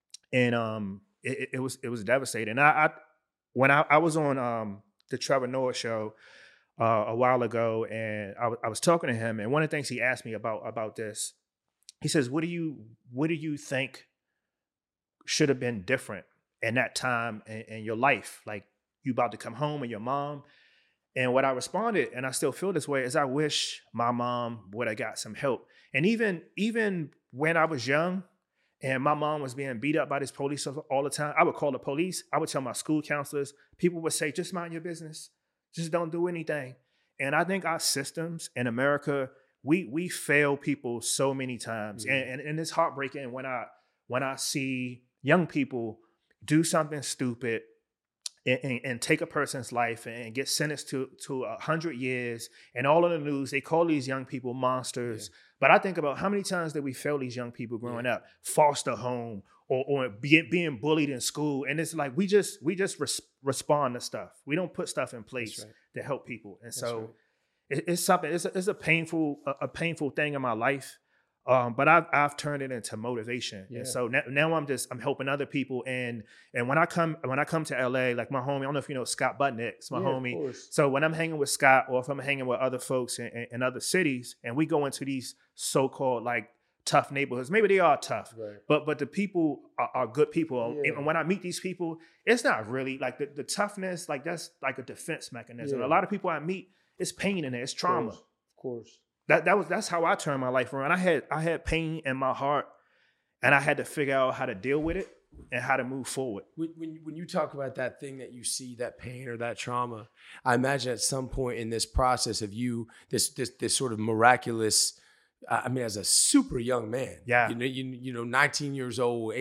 And it was devastating. When I was on the Trevor Noah show a while ago, and I was talking to him, and one of the things he asked me about this, he says, what do you think should have been different in that time in your life? Like, you about to come home and your mom. And what I responded, and I still feel this way, is I wish my mom would have got some help. And even when I was young and my mom was being beat up by this police all the time. I would call the police. I would tell my school counselors. People would say, just mind your business. Just don't do anything. And I think our systems in America, we fail people so many times. And it's heartbreaking when I see young people do something stupid and take a person's life and get sentenced to 100 years. And all in the news, they call these young people monsters. Yeah. But I think about how many times did we fail these young people growing up, foster home or being bullied in school. And it's like, we just respond to stuff. We don't put stuff in place to help people. And so it's something, it's a painful thing in my life. But I've turned it into motivation. Yeah. And so now I'm helping other people. And when I come to LA, like my homie, I don't know if you know Scott Butnick, it's my homie. So when I'm hanging with Scott or if I'm hanging with other folks in other cities and we go into these so-called like tough neighborhoods, maybe they are tough, but the people are good people. Yeah. And when I meet these people, it's not really like the toughness, like that's like a defense mechanism. Yeah. A lot of people I meet, it's pain in there, it's trauma. Of course. That's how I turned my life around. I had pain in my heart, and I had to figure out how to deal with it and how to move forward. When you talk about that thing that you see, that pain or that trauma, I imagine at some point in this process of you, this sort of miraculous. I mean, as a super young man, you know, 19 years old,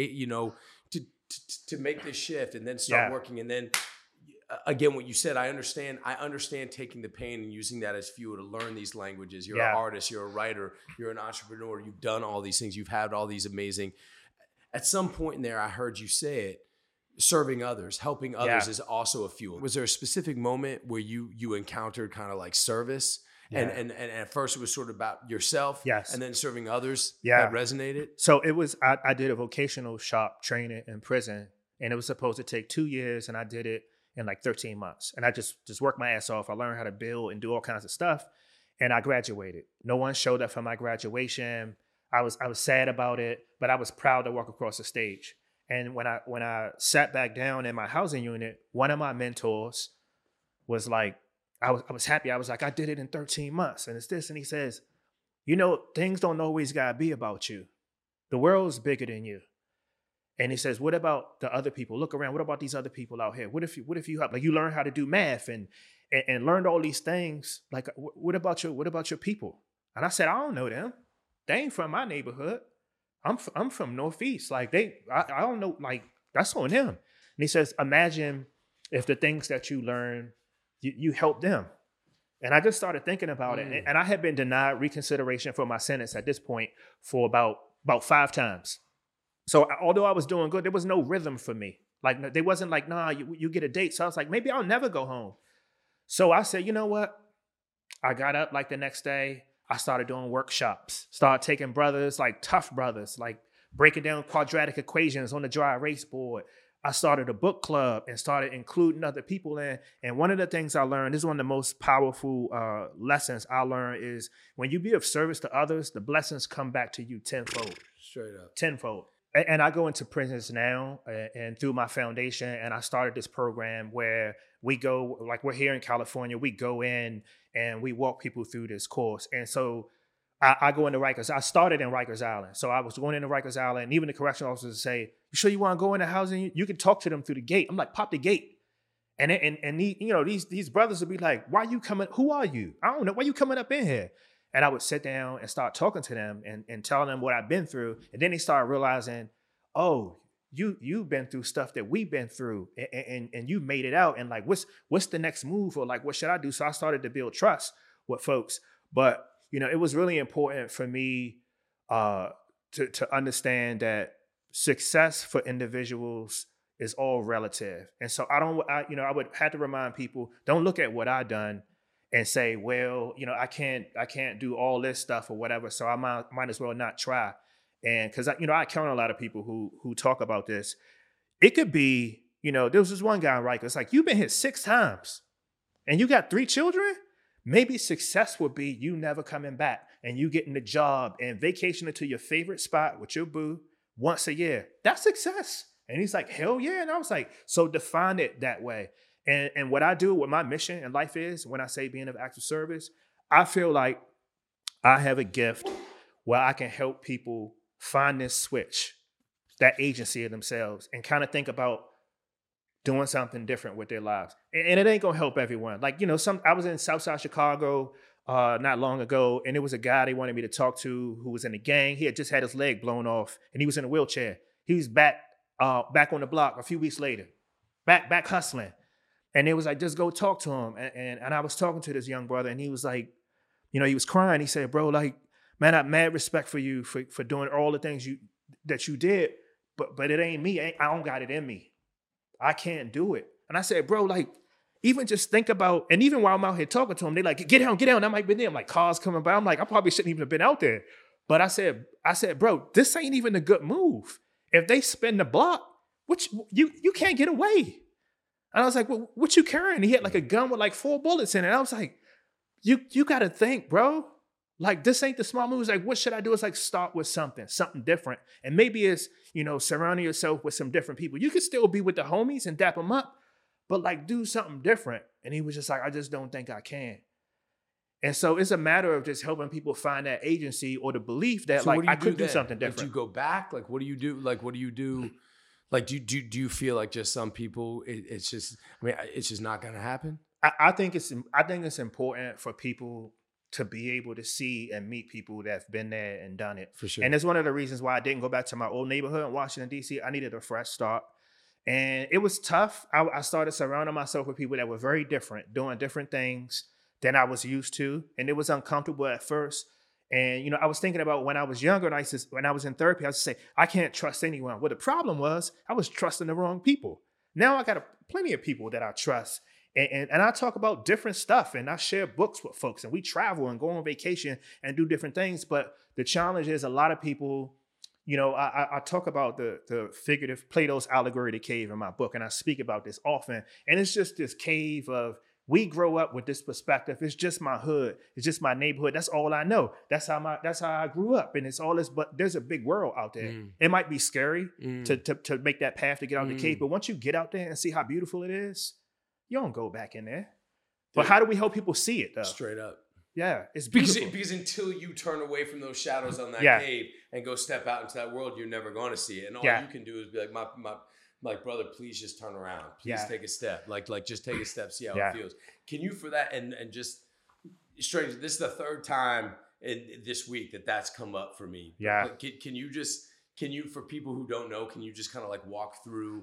to make this shift and then start working and then. Again, what you said, I understand taking the pain and using that as fuel to learn these languages. You're an artist, you're a writer, you're an entrepreneur, you've done all these things, you've had all these amazing. At some point in there, I heard you say it, serving others, helping others is also a fuel. Was there a specific moment where you encountered kind of like service? Yeah. And at first it was sort of about yourself, and then serving others that resonated? So it was, I did a vocational shop training in prison, and it was supposed to take 2 years, and I did it in like 13 months. And I just worked my ass off. I learned how to build and do all kinds of stuff. And I graduated. No one showed up for my graduation. I was sad about it, but I was proud to walk across the stage. And when I sat back down in my housing unit, one of my mentors was like, I was happy. I was like, I did it in 13 months. And it's this. And he says, you know, things don't always gotta be about you. The world's bigger than you. And he says, what about the other people? Look around. What about these other people out here? What if you help? Like you learn how to do math and learned all these things. Like, what about your people? And I said, I don't know them. They ain't from my neighborhood. I'm from Northeast. Like I don't know. Like that's on them. And he says, imagine if the things that you learn, you help them. And I just started thinking about it. And I had been denied reconsideration for my sentence at this point for about 5 times. So although I was doing good, there was no rhythm for me. Like they wasn't like, nah, you get a date. So I was like, maybe I'll never go home. So I said, you know what? I got up like the next day. I started doing workshops, started taking brothers, like tough brothers, like breaking down quadratic equations on the dry erase board. I started a book club and started including other people in. And one of the things I learned, this is one of the most powerful lessons I learned is when you be of service to others, the blessings come back to you tenfold. Straight up. Tenfold. And I go into prisons now and through my foundation, and I started this program where we go, like we're here in California, we go in and we walk people through this course. And so I go into Rikers. I started in Rikers Island. So I was going into Rikers Island, and even the correctional officers say, you sure you want to go into housing? You can talk to them through the gate. I'm like, pop the gate. And these brothers would be like, why you coming? Who are you? I don't know. Why you coming up in here? And I would sit down and start talking to them and telling them what I've been through. And then they started realizing, oh, you've been through stuff that we've been through and you made it out. And like, what's the next move? Or like, what should I do? So I started to build trust with folks. But, it was really important for me to understand that success for individuals is all relative. And so I would have to remind people, don't look at what I've done and say, well, I can't do all this stuff or whatever, so I might as well not try. And because I count a lot of people who talk about this. It could be, there was this one guy in Rikers, it's like, you've been hit 6 times and you got 3 children. Maybe success would be you never coming back and you getting the job and vacationing to your favorite spot with your boo once a year. That's success. And he's like, hell yeah. And I was like, so define it that way. And what I do, what my mission in life is, when I say being of active service, I feel like I have a gift where I can help people find this switch that agency of themselves and kind of think about doing something different with their lives. And it ain't gonna help everyone. Like, I was in Southside Chicago not long ago, and there was a guy they wanted me to talk to who was in a gang. He had just had his leg blown off, and he was in a wheelchair. He was back on the block a few weeks later, back hustling. And it was like, just go talk to him. And I was talking to this young brother, and he was like, he was crying. He said, bro, like, man, I have mad respect for you for doing all the things that you did, but it ain't me. I don't got it in me. I can't do it. And I said, bro, like, even just think about, and even while I'm out here talking to them, they like, get down. I might be there. I'm like, cars coming by. I'm like, I probably shouldn't even have been out there. But I said, bro, this ain't even a good move. If they spin the block, you can't get away. And I was like, well, what you carrying? He had like a gun with like 4 bullets in it. And I was like, you got to think, bro. Like, this ain't the small moves. Like, what should I do? It's like, start with something different. And maybe it's, surrounding yourself with some different people. You could still be with the homies and dap them up, but like, do something different. And he was just like, I just don't think I can. And so it's a matter of just helping people find that agency or the belief that I could do something different. Like, do you go back? Like, what do you do? Like, what do you do? Like, do you feel like just some people, it's just not going to happen? I think it's important for people to be able to see and meet people that have been there and done it. For sure. And it's one of the reasons why I didn't go back to my old neighborhood in Washington, D.C. I needed a fresh start. And it was tough. I started surrounding myself with people that were very different, doing different things than I was used to. And it was uncomfortable at first. And, I was thinking about when I was younger, and when I was in therapy, I used to say, I can't trust anyone. Well, the problem was I was trusting the wrong people. Now I got plenty of people that I trust. And I talk about different stuff, and I share books with folks, and we travel and go on vacation and do different things. But the challenge is a lot of people, I talk about the figurative Plato's allegory, the cave in my book, and I speak about this often. And it's just this cave of, we grow up with this perspective. It's just my hood. It's just my neighborhood. That's all I know. That's how I grew up. And it's all this, but there's a big world out there. It might be scary to make that path to get out of the cave. But once you get out there and see how beautiful it is, you don't go back in there. But how do we help people see it, though? Straight up. Yeah, it's beautiful. Because until you turn away from those shadows on that cave and go step out into that world, you're never going to see it. And all you can do is be like, my brother, please just turn around. Please take a step. Like just take a step, see how it feels. Can you, for that, and just straight, this is the third time in this week that's come up for me. Yeah. Can you, for people who don't know, can you just kind of like walk through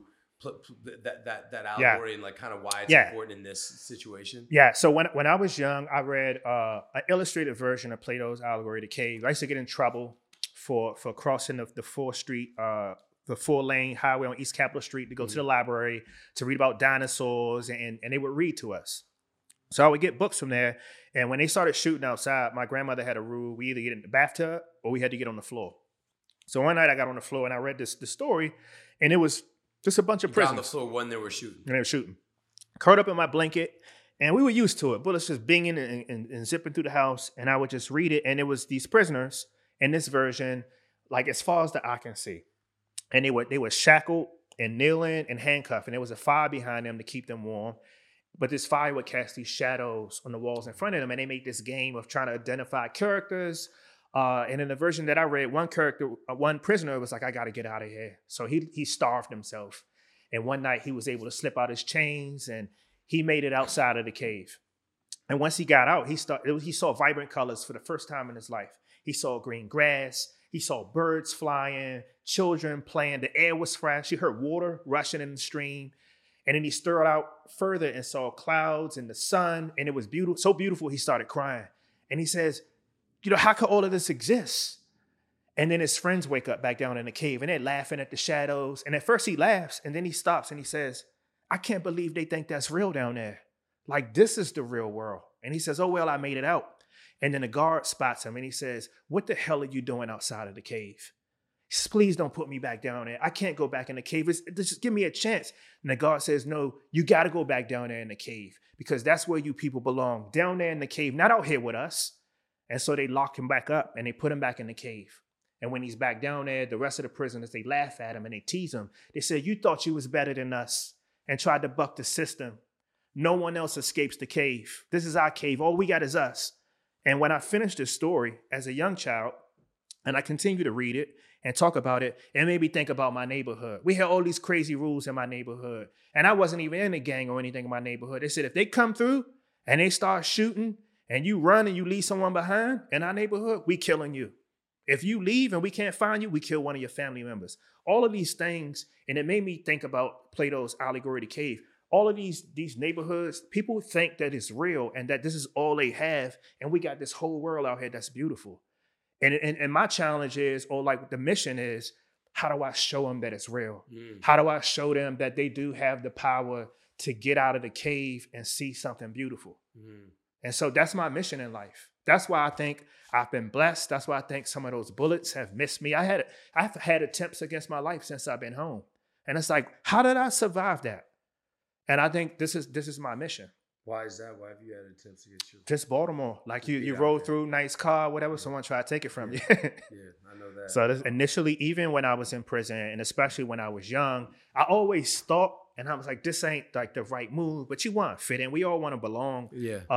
that allegory and like kind of why it's important in this situation? Yeah. So when I was young, I read an illustrated version of Plato's allegory, The Cave. I used to get in trouble for crossing the 4th Street, the 4-lane highway on East Capitol Street to go to the library to read about dinosaurs, and they would read to us. So I would get books from there. And when they started shooting outside, my grandmother had a rule: we either get in the bathtub or we had to get on the floor. So one night I got on the floor and I read the story, and it was just a bunch of prisoners. On the floor when they were shooting. And they were shooting. Curled up in my blanket, and we were used to it. Bullets just binging and zipping through the house, and I would just read it. And it was these prisoners in this version, like as far as the eye can see. And they were shackled and kneeling and handcuffed, and there was a fire behind them to keep them warm. But this fire would cast these shadows on the walls in front of them, and they made this game of trying to identify characters. And in the version that I read, one prisoner was like, I got to get out of here. So he starved himself. And one night he was able to slip out his chains, and he made it outside of the cave. And once he got out, he saw vibrant colors for the first time in his life. He saw green grass. He saw birds flying, children playing. The air was fresh. He heard water rushing in the stream. And then he stirred out further and saw clouds and the sun. And it was beautiful, so beautiful, he started crying. And he says, how could all of this exist? And then his friends wake up back down in the cave, and they're laughing at the shadows. And at first he laughs, and then he stops and he says, I can't believe they think that's real down there. Like, this is the real world. And he says, oh, well, I made it out. And then the guard spots him and he says, what the hell are you doing outside of the cave? He says, please don't put me back down there. I can't go back in the cave. Just give me a chance. And the guard says, no, you got to go back down there in the cave, because that's where you people belong, down there in the cave, not out here with us. And so they lock him back up and they put him back in the cave. And when he's back down there, the rest of the prisoners, they laugh at him and they tease him. They say, you thought you was better than us and tried to buck the system. No one else escapes the cave. This is our cave. All we got is us. And when I finished this story as a young child, and I continued to read it, and talk about it, it made me think about my neighborhood. We had all these crazy rules in my neighborhood, and I wasn't even in a gang or anything in my neighborhood. They said, if they come through and they start shooting and you run and you leave someone behind in our neighborhood, we killing you. If you leave and we can't find you, we kill one of your family members. All of these things, and it made me think about Plato's allegory of the cave. All of these neighborhoods, people think that it's real and that this is all they have, and we got this whole world out here that's beautiful. And my challenge is, or like the mission is, how do I show them that it's real? How do I show them that they do have the power to get out of the cave and see something beautiful? And so that's my mission in life. That's why I think I've been blessed. That's why I think some of those bullets have missed me. I've had attempts against my life since I've been home. And it's like, how did I survive that? And I think this is my mission. Why is that? Why have you had attempts against you? Just Baltimore. Like you roll through, nice car, whatever, someone try to take it from you. Yeah, I know that. So initially, even when I was in prison, and especially when I was young, I always thought, and I was like, this ain't like the right move, but you want to fit in. We all want to belong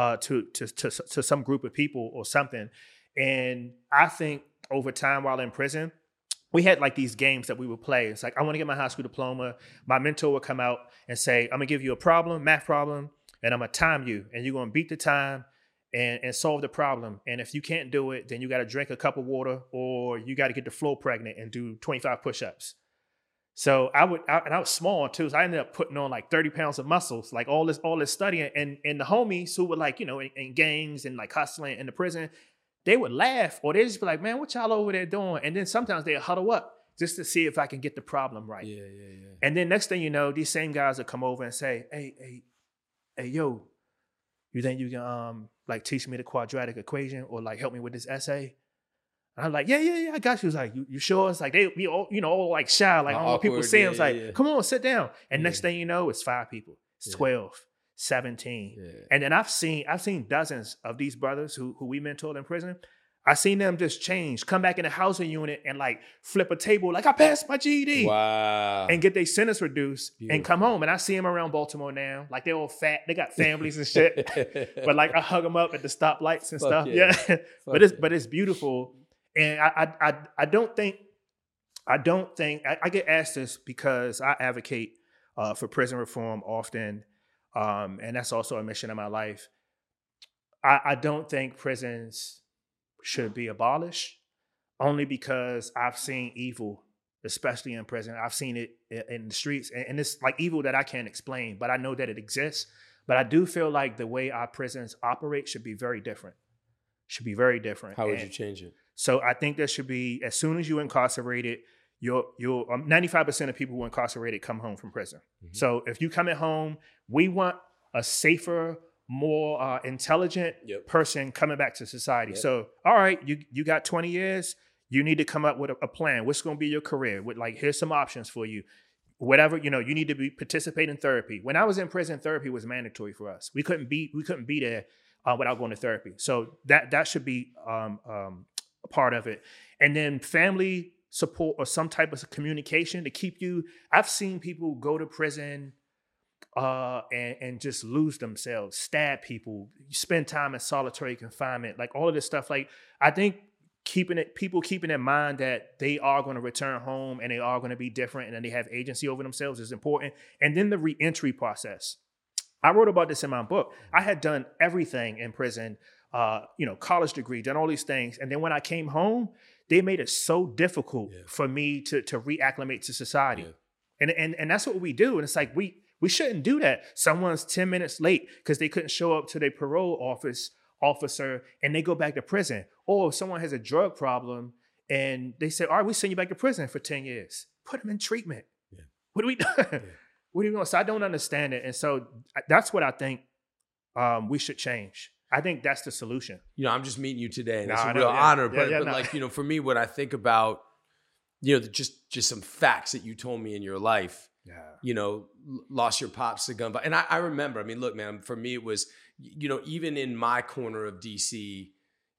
to some group of people or something. And I think over time while in prison, we had like these games that we would play. It's like, I want to get my high school diploma. My mentor would come out and say, I'm going to give you a problem, math problem, and I'm going to time you. And you're going to beat the time and solve the problem. And if you can't do it, then you got to drink a cup of water, or you got to get the floor pregnant and do 25 push-ups. So I was small too. So I ended up putting on like 30 pounds of muscles, like all this studying. And the homies who were like, in gangs and like hustling in the prison, they would laugh, or they'd just be like, man, what y'all over there doing? And then sometimes they'd huddle up just to see if I can get the problem right. Yeah. And then next thing you know, these same guys would come over and say, hey, yo, you think you can like teach me the quadratic equation or like help me with this essay? And I'm like, yeah, I got you. It's like, you sure? It's like, we all, all like shy, like all people see him. It's like, come on, sit down. And next thing you know, it's 5 people. It's 12, 17. Yeah. And then I've seen dozens of these brothers who we mentored in prison. I seen them just change, come back in the housing unit and like flip a table, like I passed my GED. Wow. And get their sentence reduced and come home. And I see them around Baltimore now. Like they're all fat. They got families and shit. But like I hug them up at the stoplights and stuff. Yeah. But it's beautiful. And I don't think I get asked this because I advocate for prison reform often. And that's also a mission in my life. I don't think prisons should be abolished, only because I've seen evil, especially in prison. I've seen it in the streets, and it's like evil that I can't explain, but I know that it exists. But I do feel like the way our prisons operate should be very different. How would you change it? So I think there should be, as soon as you're incarcerated, you're 95% of people who are incarcerated come home from prison. Mm-hmm. So if you come at home, we want a safer, more intelligent person coming back to society. Yep. So, all right, you got 20 years. You need to come up with a plan. What's going to be your career? With like, here's some options for you. Whatever, you need to participate in therapy. When I was in prison, therapy was mandatory for us. We couldn't be there without going to therapy. So that should be a part of it. And then family support or some type of communication to keep you. I've seen people go to prison and just lose themselves, stab people, spend time in solitary confinement, like all of this stuff. Like, I think people keeping in mind that they are going to return home and they are going to be different and then they have agency over themselves is important. And then the reentry process. I wrote about this in my book. I had done everything in prison, college degree, done all these things. And then when I came home, they made it so difficult for me to reacclimate to society. Yeah. And that's what we do. And it's like, we shouldn't do that. Someone's 10 minutes late because they couldn't show up to their parole officer and they go back to prison. Or if someone has a drug problem and they say, all right, we send you back to prison for 10 years. Put them in treatment. Yeah. What are we doing? Yeah. What are you doing? So I don't understand it. And so that's what I think we should change. I think that's the solution. I'm just meeting you today and it's a real honor. But for me, what I think about, just some facts that you told me in your life. Yeah. Lost your pops to gun. And I remember, look, man, for me, it was, even in my corner of DC,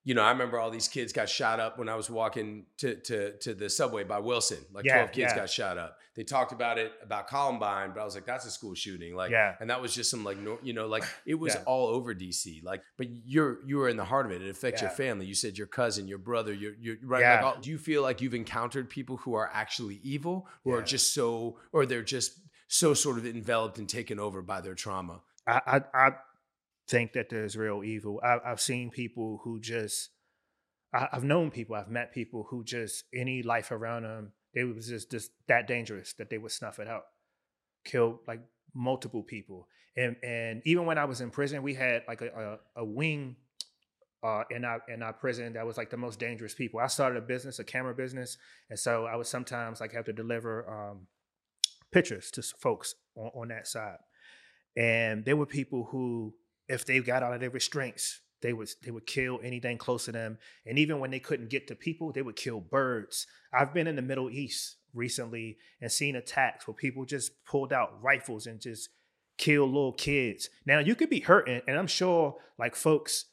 I remember all these kids got shot up when I was walking to the subway by Wilson. Like 12 kids got shot up. They talked about it, about Columbine, but I was like, that's a school shooting. Like, and that was just some like, like it was all over DC. Like, but you were in the heart of it. It affects your family. You said your cousin, your brother, you're right. Yeah. Like, do you feel like you've encountered people who are actually evil, who are just or they're just so sort of enveloped and taken over by their trauma? I think that there's real evil. I've seen people who just, I've known people, I've met people who just, any life around them, they was just that dangerous that they would snuff it out, kill like multiple people. And even when I was in prison, we had like a wing in our prison that was like the most dangerous people. I started a business, a camera business, and so I would sometimes like have to deliver pictures to folks on that side. And there were people who, if they got out of their restraints, they would kill anything close to them. And even when they couldn't get to people, they would kill birds. I've been in the Middle East recently and seen attacks where people just pulled out rifles and just killed little kids. Now you could be hurting, and I'm sure like folks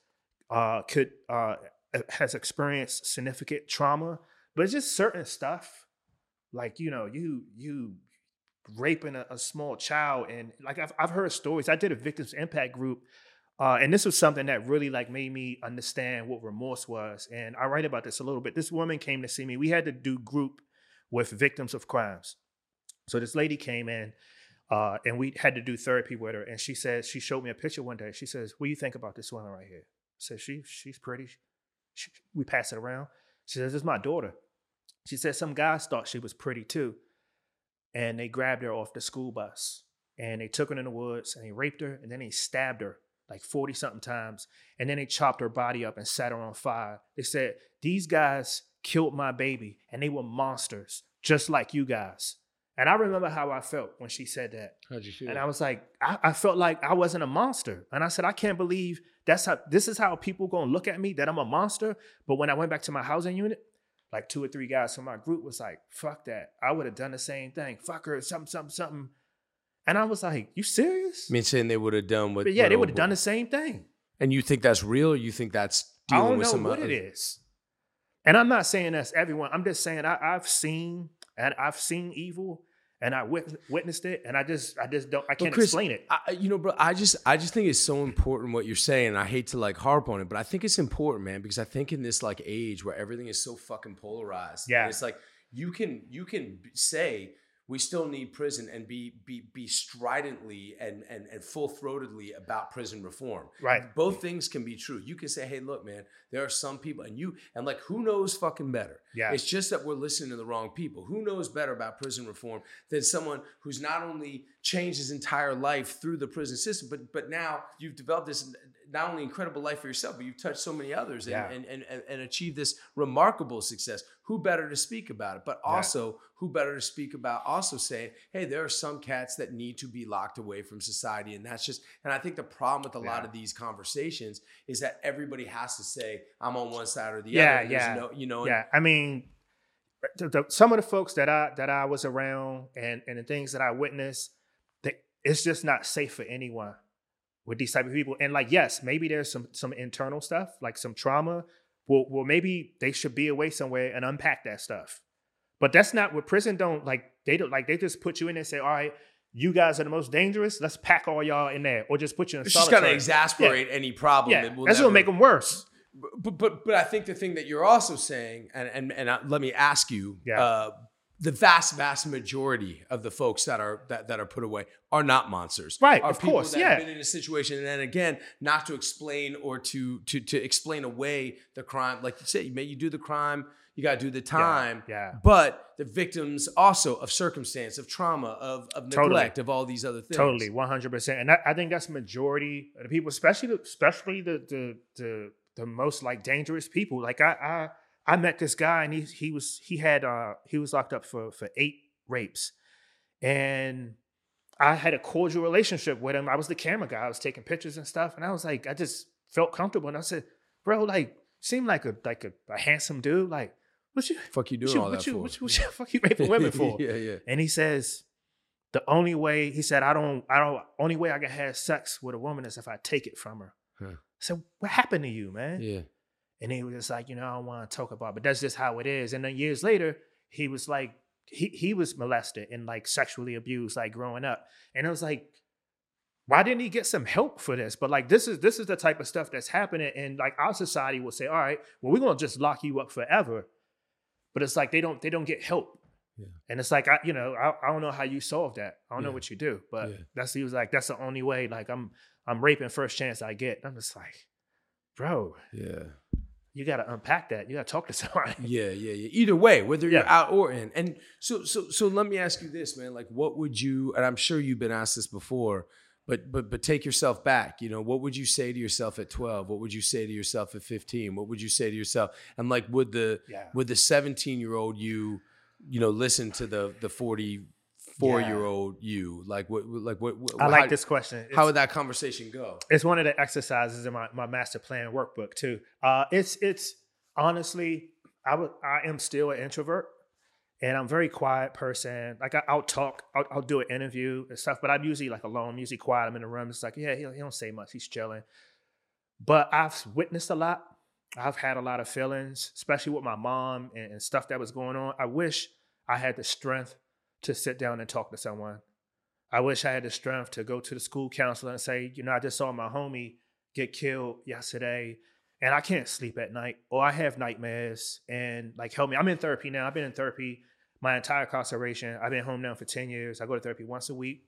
has experienced significant trauma, but it's just certain stuff. Like, you raping a small child, and like I've heard stories. I did a victims impact group, and this was something that really like made me understand what remorse was. And I write about this a little bit. This woman came to see me. We had to do group with victims of crimes. So this lady came in, and we had to do therapy with her. And she showed me a picture one day. She says, "What do you think about this woman right here?" I said, "She's pretty." We pass it around. She says, "This is my daughter." She said some guys thought she was pretty too. And they grabbed her off the school bus and they took her in the woods and they raped her and then they stabbed her like 40 something times. And then they chopped her body up and set her on fire. They said, "These guys killed my baby and they were monsters, just like you guys." And I remember how I felt when she said that. How'd you feel? And I was like, I felt like I wasn't a monster. And I said, I can't believe this is how people gonna look at me, that I'm a monster. But when I went back to my housing unit, like 2 or 3 guys from my group was like, "Fuck that. I would have done the same thing. Fuck her, something. And I was like, "You serious?" I mean, saying they would have done what? But yeah, they would have done the same thing. And you think that's real? Or you think that's dealing with some? I don't know what it is. And I'm not saying that's everyone. I'm just saying I've seen evil, and I witnessed it, and I just don't. I can't explain it. Bro, I just think it's so important what you're saying. I hate to like harp on it, but I think it's important, man, because I think in this like age where everything is so fucking polarized, it's like you can say we still need prison and be stridently and full-throatedly about prison reform. Right. Both things can be true. You can say, "Hey, look, man, there are some people," and like, who knows fucking better? Yeah. It's just that we're listening to the wrong people. Who knows better about prison reform than someone who's not only changed his entire life through the prison system, but now you've developed this not only incredible life for yourself, but you've touched so many others and achieved this remarkable success. Who better to speak about it? But also, who better to speak about also saying, "Hey, there are some cats that need to be locked away from society." And that's just, and I think the problem with a lot of these conversations is that everybody has to say, "I'm on one side or the other." Yeah. I mean, some of the folks that I was around and the things that I witnessed, it's just not safe for anyone with these type of people. And like, yes, maybe there's some internal stuff, like some trauma. Well, maybe they should be away somewhere and unpack that stuff. But that's not what prison don't like. They just put you in there and say, "All right, you guys are the most dangerous. Let's pack all y'all in there," or just put you in. It's just gonna exasperate any problem. Yeah, that's gonna make them worse. But I think the thing that you're also saying, and let me ask you, the vast majority of the folks that are put away are not monsters. Right, are of people course, that have been in a situation, and then again, not to explain or to explain away the crime. Like you said, you do the crime, you got to do the time. Yeah. But the victims also of circumstance, of trauma, of neglect, of all these other things. Totally, 100%. And I think that's majority of the people, especially the most like dangerous people. Like I met this guy and he was locked up for 8 rapes, and I had a cordial relationship with him. I was the camera guy. I was taking pictures and stuff, and I was like, I just felt comfortable. And I said, "Bro, like, seemed like a handsome dude. Like, what you doing all that for? What you fuck you raping women for?" Yeah. And he says, only way I can have sex with a woman is if I take it from her. Huh. So what happened to you, man? Yeah. And he was just like, I don't want to talk about it, but that's just how it is. And then years later, he was like, he was molested and like sexually abused, like growing up. And it was like, why didn't he get some help for this? But like, this is the type of stuff that's happening. And like our society will say, all right, well, we're going to just lock you up forever. But it's like, they don't get help. Yeah. And it's like, I don't know how you solve that. I don't know what you do, but he was like, that's the only way. Like I'm raping first chance I get. I'm just like, bro. Yeah. You got to unpack that. You got to talk to someone. Yeah. Either way, whether you're out or in. And so let me ask you this, man. Like, what would you? And I'm sure you've been asked this before, but take yourself back. What would you say to yourself at 12? What would you say to yourself at 15? What would you say to yourself? And like, would the 17-year-old you, listen to the 44-year-old you? Like what? I like this question. How would that conversation go? It's one of the exercises in my master plan workbook too. It's honestly, I am still an introvert, and I'm a very quiet person. Like I'll talk, I'll do an interview and stuff, but I'm usually like alone. I'm usually quiet. I'm in the room. It's like, he don't say much. He's chilling. But I've witnessed a lot. I've had a lot of feelings, especially with my mom and stuff that was going on. I wish I had the strength to sit down and talk to someone. I wish I had the strength to go to the school counselor and say, I just saw my homie get killed yesterday and I can't sleep at night, or I have nightmares, and like help me. I'm in therapy now. I've been in therapy my entire incarceration. I've been home now for 10 years. I go to therapy once a week.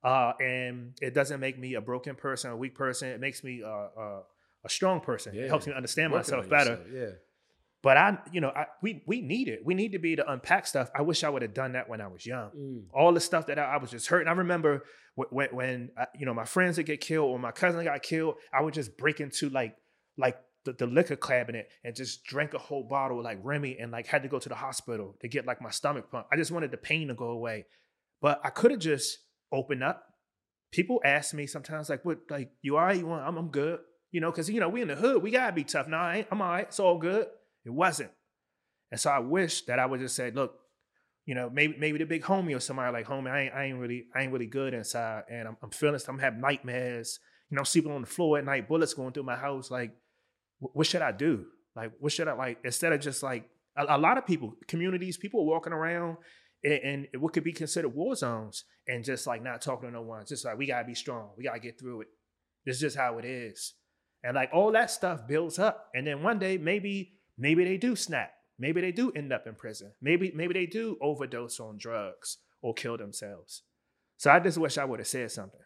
And it doesn't make me a broken person, a weak person. It makes me a strong person. Yeah. It helps me understand myself better. Yeah. But we need it. We need to be able to unpack stuff. I wish I would have done that when I was young. All the stuff that I was just hurting. I remember when my friends would get killed or my cousin got killed, I would just break into like the liquor cabinet and just drank a whole bottle of like Remy and like had to go to the hospital to get like my stomach pumped. I just wanted the pain to go away. But I could have just opened up. People ask me sometimes like, what, like, you all right? I'm good. Because, we in the hood. We got to be tough. No, I'm all right. It's all good. It wasn't. And so I wish that I would just say, look, maybe the big homie or somebody like, homie, I ain't really good inside. And I'm feeling, I'm having nightmares. I'm sleeping on the floor at night, bullets going through my house. Like, what should I do? Like, what should I like? Instead of just like a lot of people, communities, people walking around in what could be considered war zones and just like not talking to no one. Just like, we got to be strong. We got to get through it. This is just how it is. And like all that stuff builds up. And then one day, maybe they do snap. Maybe they do end up in prison. Maybe they do overdose on drugs or kill themselves. So I just wish I would have said something.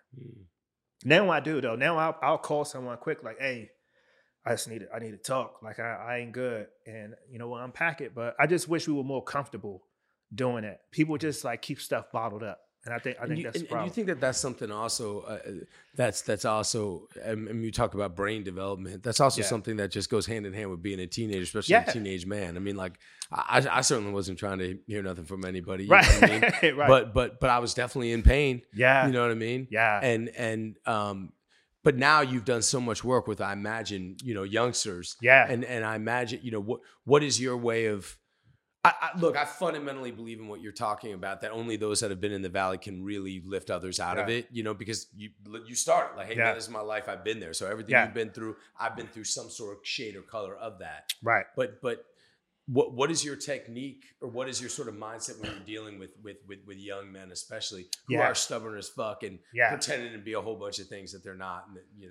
Now I do though. Now I'll call someone quick, like, hey, I need to talk. Like I ain't good. And we'll unpack it. But I just wish we were more comfortable doing it. People just like keep stuff bottled up. And I think that's the problem. And you think that's something also that's also, and you talk about brain development, that's also something that just goes hand in hand with being a teenager, especially a teenage man. I mean, like I certainly wasn't trying to hear nothing from anybody. Right. You know what I mean? Right. But I was definitely in pain. Yeah. You know what I mean? Yeah. And but now you've done so much work with, I imagine, youngsters. Yeah. And I imagine, what is your way of, look, I fundamentally believe in what you're talking about, that only those that have been in the valley can really lift others out of it, because you started like, hey, man, this is my life. I've been there. So everything you've been through, I've been through some sort of shade or color of that. Right. But what is your technique, or what is your sort of mindset when you're dealing with young men, especially who are stubborn as fuck and pretending to be a whole bunch of things that they're not,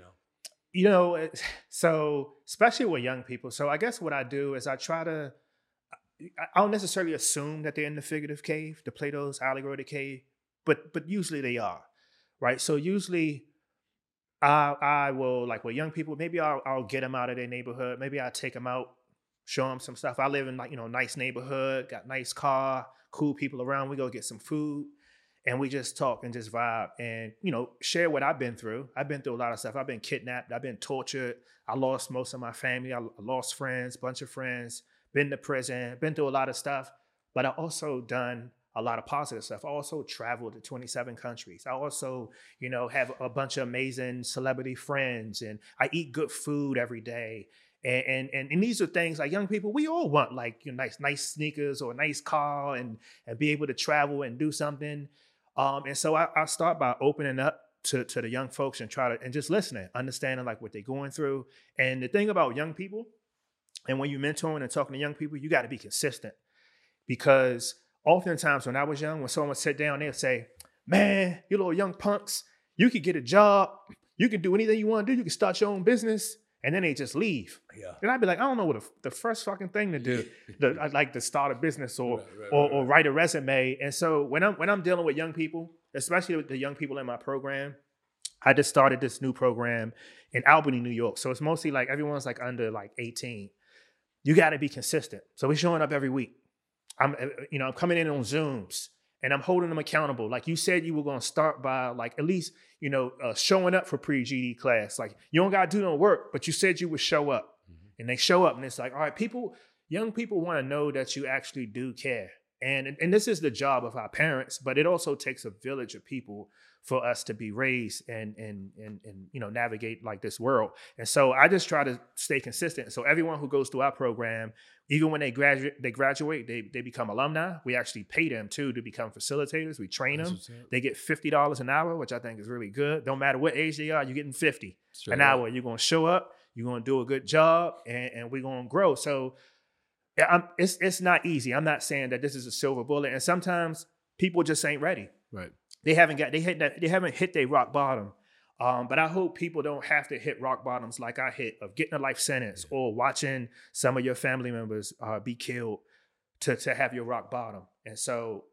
So especially with young people. So I guess what I do is I don't necessarily assume that they're in the figurative cave, the Plato's allegorical cave, but usually they are, right? So usually I will, like with young people, maybe I'll get them out of their neighborhood. Maybe I'll take them out, show them some stuff. I live in nice neighborhood, got nice car, cool people around. We go get some food and we just talk and just vibe and, share what I've been through. I've been through a lot of stuff. I've been kidnapped. I've been tortured. I lost most of my family. I lost friends, bunch of friends. Been to prison, been through a lot of stuff, but I also done a lot of positive stuff. I also traveled to 27 countries. I also, have a bunch of amazing celebrity friends, and I eat good food every day. And these are things like young people, we all want like nice sneakers or a nice car and be able to travel and do something. And so I start by opening up to the young folks and just listening, understanding like what they're going through. And the thing about young people, And when you're mentoring and talking to young people, you got to be consistent. Because oftentimes when I was young, when someone would sit down, they'd say, man, you little young punks, you could get a job. You can do anything you want to do. You can start your own business. And then they just leave. Yeah. And I'd be like, I don't know what the first fucking thing to do. I'd like to start a business or write a resume. And so when I'm dealing with young people, especially with the young people in my program, I just started this new program in Albany, New York. So it's mostly like everyone's like under like 18. You got to be consistent. So we're showing up every week. I'm coming in on Zooms and I'm holding them accountable. Like you said, you were going to start by like at least, showing up for pre-GD class. Like you don't got to do no work, but you said you would show up. Mm-hmm. And they show up and it's like, all right, young people want to know that you actually do care. And this is the job of our parents, but it also takes a village of people for us to be raised and navigate like this world. And so I just try to stay consistent. So everyone who goes through our program, even when they graduate, they become alumni. We actually pay them too to become facilitators. We train them. They get $50 an hour, which I think is really good. Don't matter what age they are, you're getting $50 an hour. You're going to show up, you're going to do a good job, and we're going to grow. So it's not easy. I'm not saying that this is a silver bullet. And sometimes people just ain't ready. Right. They haven't hit their rock bottom. But I hope people don't have to hit rock bottoms like I hit of getting a life sentence or watching some of your family members be killed to have your rock bottom. And so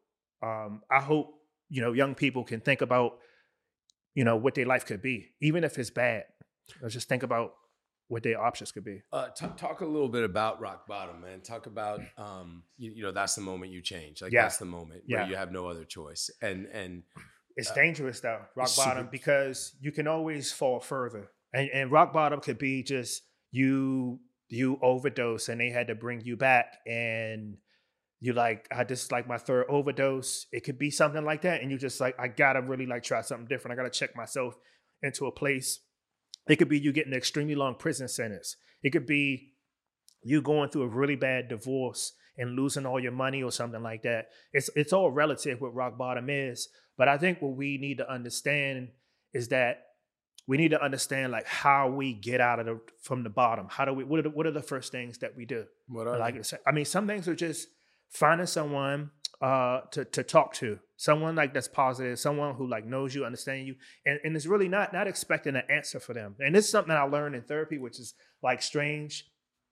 I hope, young people can think about, what their life could be, even if it's bad. Let's just think about what their options could be. Talk a little bit about rock bottom, man. Talk about, that's the moment you change. Like that's the moment where you have no other choice. And it's dangerous though, rock bottom, because you can always fall further. And rock bottom could be just you overdose and they had to bring you back and you like, this is like my third overdose. It could be something like that. And you just like, I gotta really like try something different. I gotta check myself into a place. It could be you getting an extremely long prison sentence. It could be you going through a really bad divorce and losing all your money or something like that. It's all relative what rock bottom is. But I think what we need to understand is that we need to understand like how we get out of from the bottom. What are the first things that we do? What are some things are just finding someone to talk to, someone like that's positive, someone who like knows you, understands you, and it's really not expecting an answer for them. And this is something I learned in therapy, which is like strange,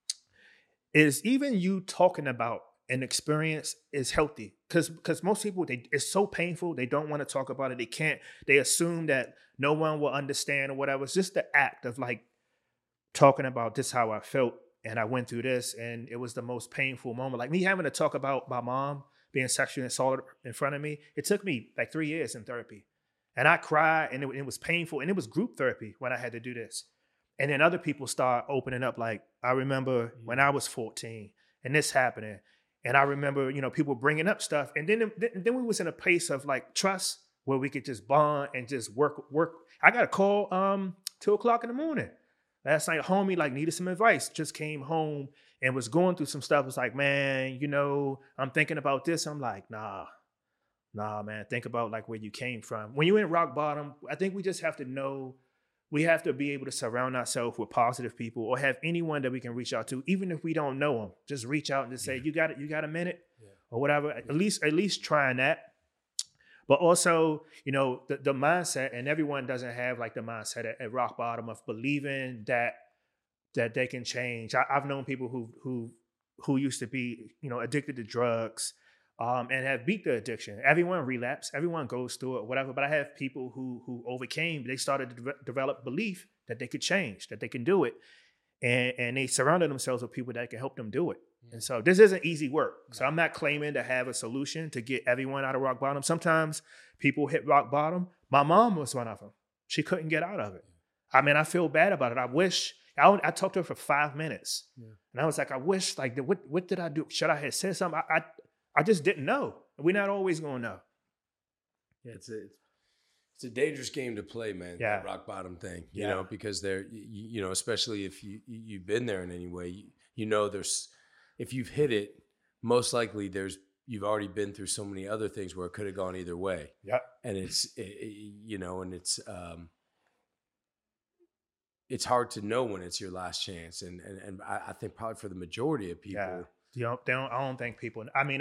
is even you talking about an experience is healthy because most people it's so painful they don't want to talk about it. They assume that no one will understand or whatever. It's just the act of like talking about this how I felt and I went through this and it was the most painful moment. Like me having to talk about my mom being sexually assaulted in front of me. It took me like 3 years in therapy. And I cried and it was painful. And it was group therapy when I had to do this. And then other people start opening up. Like I remember when I was 14 and this happening. And I remember, people bringing up stuff. And then we was in a place of like trust where we could just bond and just work. I got a call 2:00 in the morning. Last night, homie like needed some advice. Just came home and was going through some stuff. Was like, man, I'm thinking about this. I'm like, nah, man. Think about like where you came from. When you're in rock bottom, I think we just have to know, we have to be able to surround ourselves with positive people or have anyone that we can reach out to, even if we don't know them. Just reach out and just say, you got a minute or whatever. At least trying that. But also, the mindset, and everyone doesn't have like the mindset at rock bottom of believing that they can change. I've known people who used to be, addicted to drugs and have beat the addiction. Everyone relapse, everyone goes through it, whatever. But I have people who overcame, they started to develop belief that they could change, that they can do it. And they surrounded themselves with people that can help them do it. And so this isn't easy work. So I'm not claiming to have a solution to get everyone out of rock bottom. Sometimes people hit rock bottom. My mom was one of them. She couldn't get out of it. I mean, I feel bad about it. I wish, I talked to her for 5 minutes. Yeah. And I was like, I wish, like, what did I do? Should I have said something? I just didn't know. We're not always going to know. Yeah, it's a dangerous game to play, man. Yeah. That rock bottom thing, you know, because especially if you've been there in any way, there's, if you've hit it, most likely you've already been through so many other things where it could have gone either way. Yeah. And it's it's hard to know when it's your last chance. And I think probably for the majority of people. Yeah. I don't think people, and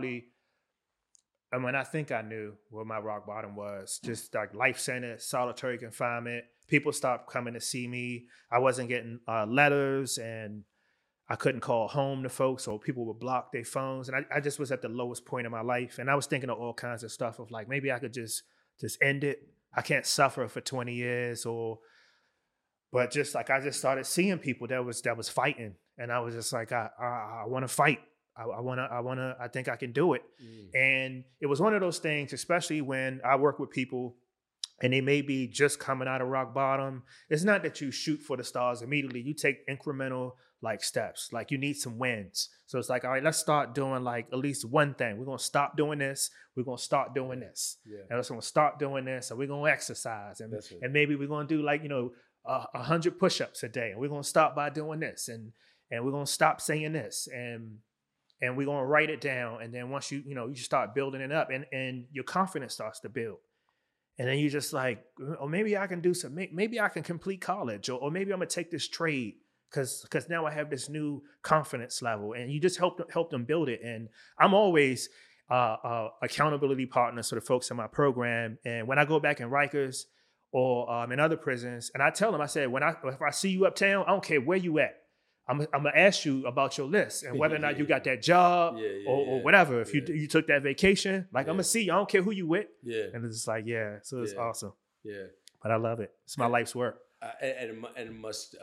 I think I knew where my rock bottom was, just like life sentence, solitary confinement. People stopped coming to see me. I wasn't getting letters, and I couldn't call home to folks, so people would block their phones. And I just was at the lowest point in my life. And I was thinking of all kinds of stuff of like, maybe I could just end it. I can't suffer for 20 years but just like, I just started seeing people that was fighting. And I was just like, I want to fight. I think I can do it. And it was one of those things, especially when I work with people and they may be just coming out of rock bottom. It's not that you shoot for the stars immediately. You take incremental like steps. Like you need some wins. So it's like, all right, let's start doing like at least one thing. We're going to stop doing this. We're going to start doing this. Yeah. And we're going to start doing this. And we're going to exercise. And maybe we're going to do like, 100 push-ups a day. And we're going to stop by doing this. And we're going to stop saying this. And we're going to write it down. And then once you start building it up and your confidence starts to build. And then you just like, or maybe I can do maybe I can complete college, or maybe I'm going to take this trade because now I have this new confidence level. And you just help them build it. And I'm always accountability partners for the folks in my program. And when I go back in Rikers or in other prisons, and I tell them, I said, if I see you uptown, I don't care where you at. I'm gonna ask you about your list and whether or not you got that job or whatever. If you took that vacation, like I'm gonna see you. I don't care who you with. Yeah. And it's just like, so it's awesome. Yeah. But I love it. It's my life's work. And it must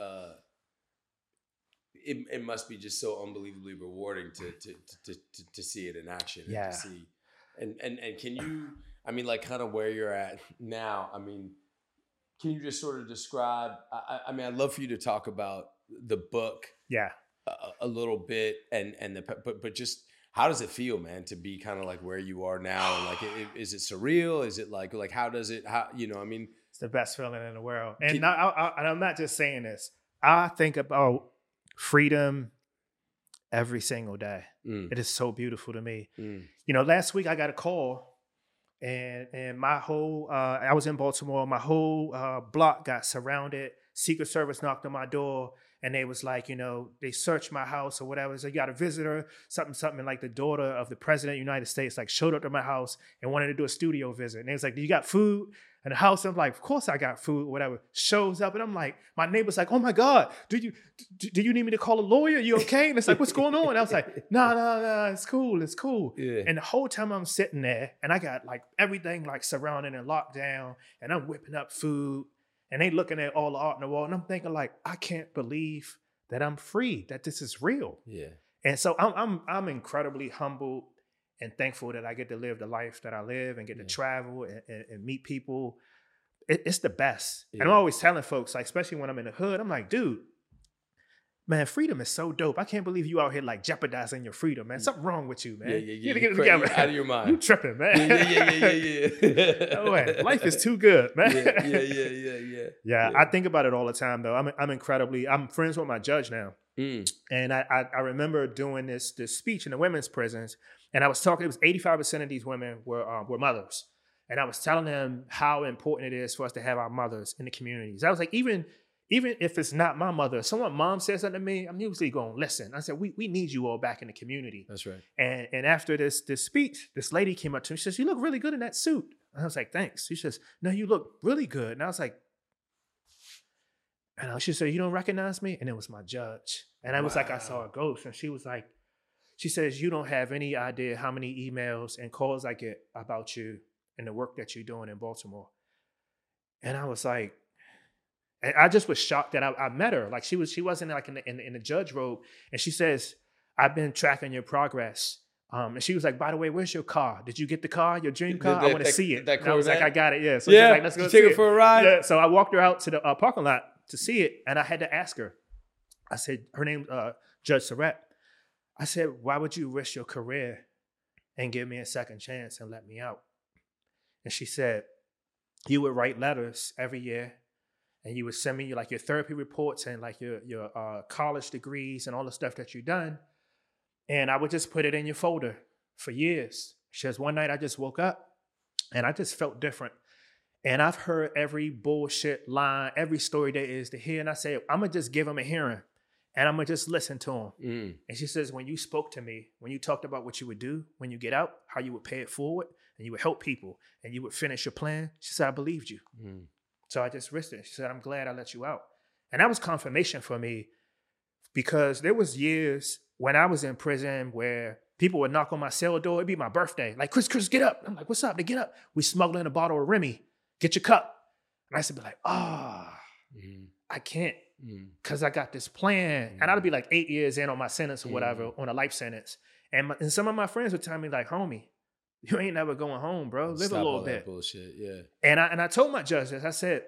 it must be just so unbelievably rewarding to see it in action. Yeah. And to see and can you, I mean, like kind of where you're at now, I mean, can you just sort of describe, I mean, I'd love for you to talk about the book a little bit but just how does it feel, man, to be kind of like where you are now? And like, is it surreal? Is it like how does it, I mean, it's the best feeling in the world. And I'm not just saying this. I think about freedom every single day. It is so beautiful to me. Last week I got a call and my whole, I was in Baltimore, my whole block got surrounded. Secret Service knocked on my door and they was like, they searched my house or whatever. So you got a visitor, something, like the daughter of the president of the United States, like showed up to my house and wanted to do a studio visit. And they was like, do you got food in the house? And I'm like, of course I got food, whatever. Shows up and I'm like, my neighbor's like, oh my God, do you need me to call a lawyer? You okay? And it's like, what's going on? And I was like, no, it's cool. Yeah. And the whole time I'm sitting there and I got like everything like surrounded and locked down and I'm whipping up food. And they looking at all the art on the wall, and I'm thinking like, I can't believe that I'm free, that this is real. Yeah. And so I'm incredibly humbled and thankful that I get to live the life that I live and get to travel and meet people. It's the best. Yeah. And I'm always telling folks, like, especially when I'm in the hood, I'm like, dude, man, freedom is so dope. I can't believe you out here like jeopardizing your freedom, man. Something wrong with you, man. Yeah. You gotta get it together. Out of your mind. You tripping, man. Yeah. No way. Life is too good, man. Yeah. I think about it all the time, though. I'm friends with my judge now. And I remember doing this speech in the women's prisons, and I was talking, it was 85% of these women were mothers. And I was telling them how important it is for us to have our mothers in the communities. I was like, even if it's not my mother, if someone mom says something to me, I'm usually going to listen. I said, we need you all back in the community. That's right. And after this speech, this lady came up to me. She says, you look really good in that suit. And I was like, thanks. She says, no, you look really good. And I was like, she said, you don't recognize me? And it was my judge. And I was like, I saw a ghost. And she was like, she says, you don't have any idea how many emails and calls I get about you and the work that you're doing in Baltimore. And I was like, and I just was shocked that I met her. Like she wasn't like in the judge robe. And she says, I've been tracking your progress. And she was like, by the way, where's your car? Did you get the car, your dream car? I want to see it. And I was like, I got it. Yeah. So she's like, let's go take it for a ride. Yeah. So I walked her out to the parking lot to see it. And I had to ask her. I said, her name, Judge Surratt. I said, why would you risk your career and give me a second chance and let me out? And she said, you would write letters every year. And you would send me like your therapy reports and like your college degrees and all the stuff that you've done. And I would just put it in your folder for years. She says, one night I just woke up and I just felt different. And I've heard every bullshit line, every story there is to hear. And I say, I'm going to just give him a hearing and I'm going to just listen to him. And she says, when you spoke to me, when you talked about what you would do when you get out, how you would pay it forward and you would help people and you would finish your plan, she said, I believed you. So I just risked it. She said, I'm glad I let you out. And that was confirmation for me because there was years when I was in prison where people would knock on my cell door. It'd be my birthday. Like, Chris, get up. I'm like, what's up? They get up. We smuggle in a bottle of Remy. Get your cup. And I used to be like, I can't because I got this plan. And I'd be like 8 years in on my sentence or whatever, on a life sentence. And some of my friends would tell me like, homie, you ain't never going home, bro. Live Stop a little all bit. That bullshit. Yeah. And I told my judge this. I said,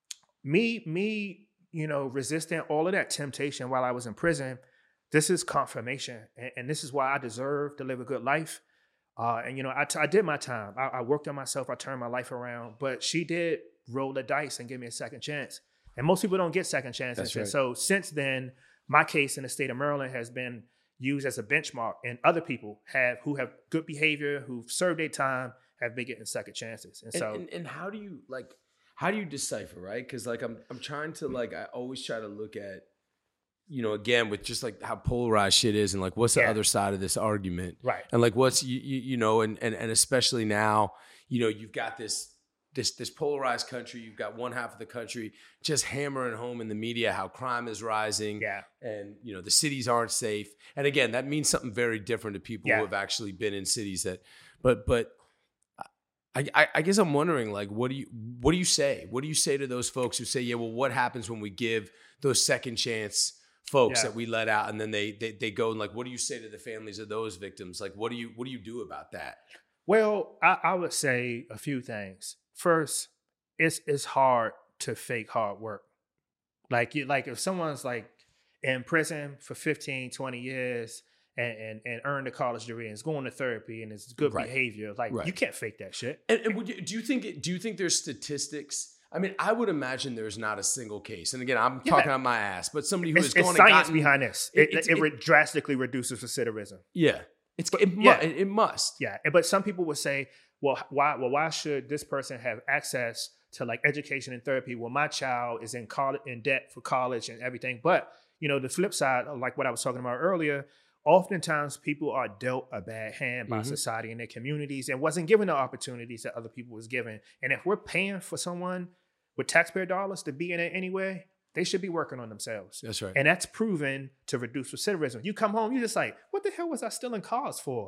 me, resisting all of that temptation while I was in prison, this is confirmation. And this is why I deserve to live a good life. And I did my time. I worked on myself. I turned my life around. But she did roll the dice and give me a second chance. And most people don't get second chances. That's right. And so since then, my case in the state of Maryland has been used as a benchmark. And other people who have good behavior, who've served their time, have been getting second chances. And so, and how do you decipher, right? Because like I'm trying to I always try to look at, again, with just like how polarized shit is and like what's the other side of this argument. Right. And like what's, and especially now, you've got this polarized country. You've got one half of the country just hammering home in the media how crime is rising. Yeah. And, the cities aren't safe. And again, that means something very different to people who have actually been in cities but I guess I'm wondering, like, what do you say? What do you say to those folks who say, yeah, well, what happens when we give those second chance folks that we let out and then they go and like, what do you say to the families of those victims? Like, what do you do about that? Well, I would say a few things. First, it's hard to fake hard work. Like if someone's like in prison for 15, 20 years and earned a college degree and is going to therapy and it's good behavior, you can't fake that shit. And do you think there's statistics? I mean, I would imagine there's not a single case. And again, I'm talking on my ass, but somebody who is going to science behind this. It drastically reduces recidivism. Yeah. It must. Yeah. But some people would say, well, why should this person have access to like education and therapy? Well, my child is in debt for college and everything. But, the flip side, like what I was talking about earlier, oftentimes people are dealt a bad hand by society and their communities and wasn't given the opportunities that other people was given. And if we're paying for someone with taxpayer dollars to be in it anyway, they should be working on themselves. That's right. And that's proven to reduce recidivism. You come home, you're just like, what the hell was I stealing cars for?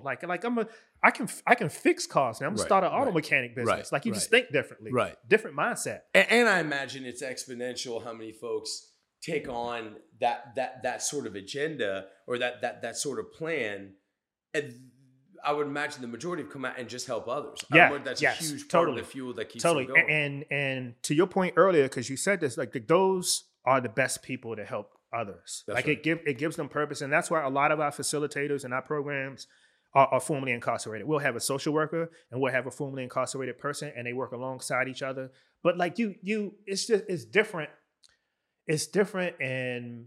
I can fix cars now. I'm gonna start an auto mechanic business. Like you just think differently. Right. Different mindset. And I imagine it's exponential how many folks take on that sort of agenda or that sort of plan. And I would imagine the majority have come out and just help others. That's a huge part of the fuel that keeps them going. And to your point earlier, because you said this, like those are the best people to help others. That's right. It gives them purpose. And that's why a lot of our facilitators and our programs are formerly incarcerated. We'll have a social worker and we'll have a formerly incarcerated person and they work alongside each other. But like it's different. It's different and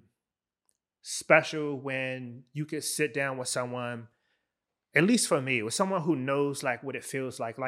special when you could sit down with someone, at least for me, with someone who knows like what it feels like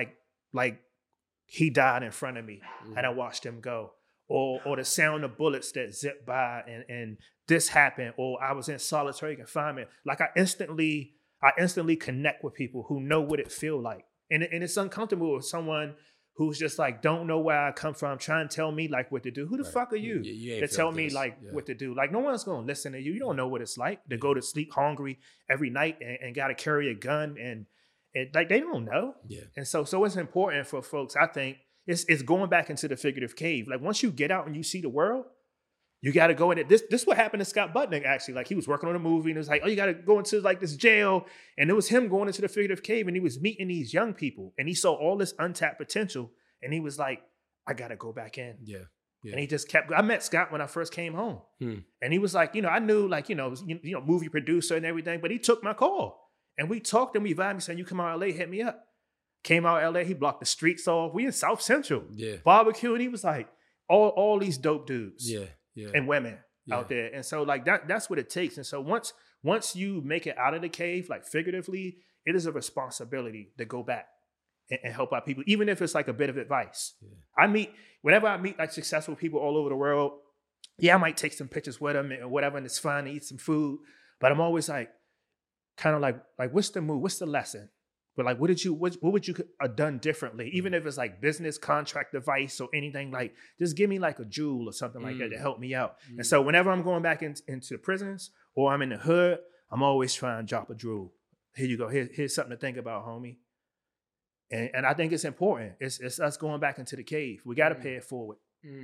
he died in front of me and I watched him go, or the sound of bullets that zip by and this happened, or I was in solitary confinement. Like I instantly connect with people who know what it feels like. And it's uncomfortable with someone who's just like, don't know where I come from, trying to tell me like what to do. Who the fuck are you to tell me what to do? Like no one's going to listen to you. You don't know what it's like to go to sleep hungry every night and got to carry a gun and like they don't know. Yeah. And so it's important for folks. I think it's going back into the figurative cave. Like once you get out and you see the world, you got to go in it. This is what happened to Scott Butnick, actually. Like he was working on a movie and it was like, oh, you got to go into like this jail. And it was him going into the figurative cave and he was meeting these young people and he saw all this untapped potential. And he was like, I got to go back in. Yeah. And he just kept, I met Scott when I first came home. And he was like, I knew like, movie producer and everything, but he took my call and we talked and we vibed. He said, you come out LA, hit me up. Came out LA, he blocked the streets off. We in South Central. Yeah. Barbecue. And he was like, all these dope dudes. Yeah. Yeah. And women out there. And so like that's what it takes. And so once you make it out of the cave, like figuratively, it is a responsibility to go back and help out people, even if it's like a bit of advice. Yeah. Whenever I meet like successful people all over the world, I might take some pictures with them or whatever, and it's fun to eat some food. But I'm always like, kind of like what's the move? What's the lesson? But like, what would you have done differently? Even if it's like business contract advice or anything, like just give me like a jewel or something like that to help me out. And so whenever I'm going back into the prisons or I'm in the hood, I'm always trying to drop a jewel. Here you go. Here's something to think about, homie. And I think it's important. It's us going back into the cave. We got to pay it forward.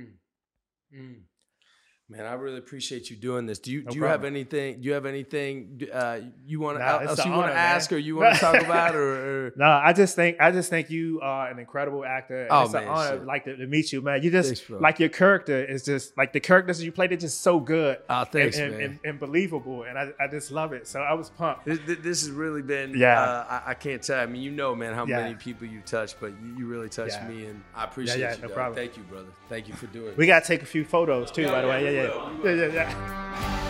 Man, I really appreciate you doing this. Do you have anything? Do you have anything you want to ask or you want to talk about? Or no, I just think you are an incredible actor. It's an honor, like to meet you, man. You just thanks, like your character is just like the characters you played are just so good. Thanks, man. And believable, and I just love it. So I was pumped. This has really been. Yeah, I can't tell. I mean, you know, man, how many people you touched, but you really touched me, and I appreciate you. No problem. Thank you, brother. Thank you for doing it. We gotta take a few photos too, by the way. Yeah.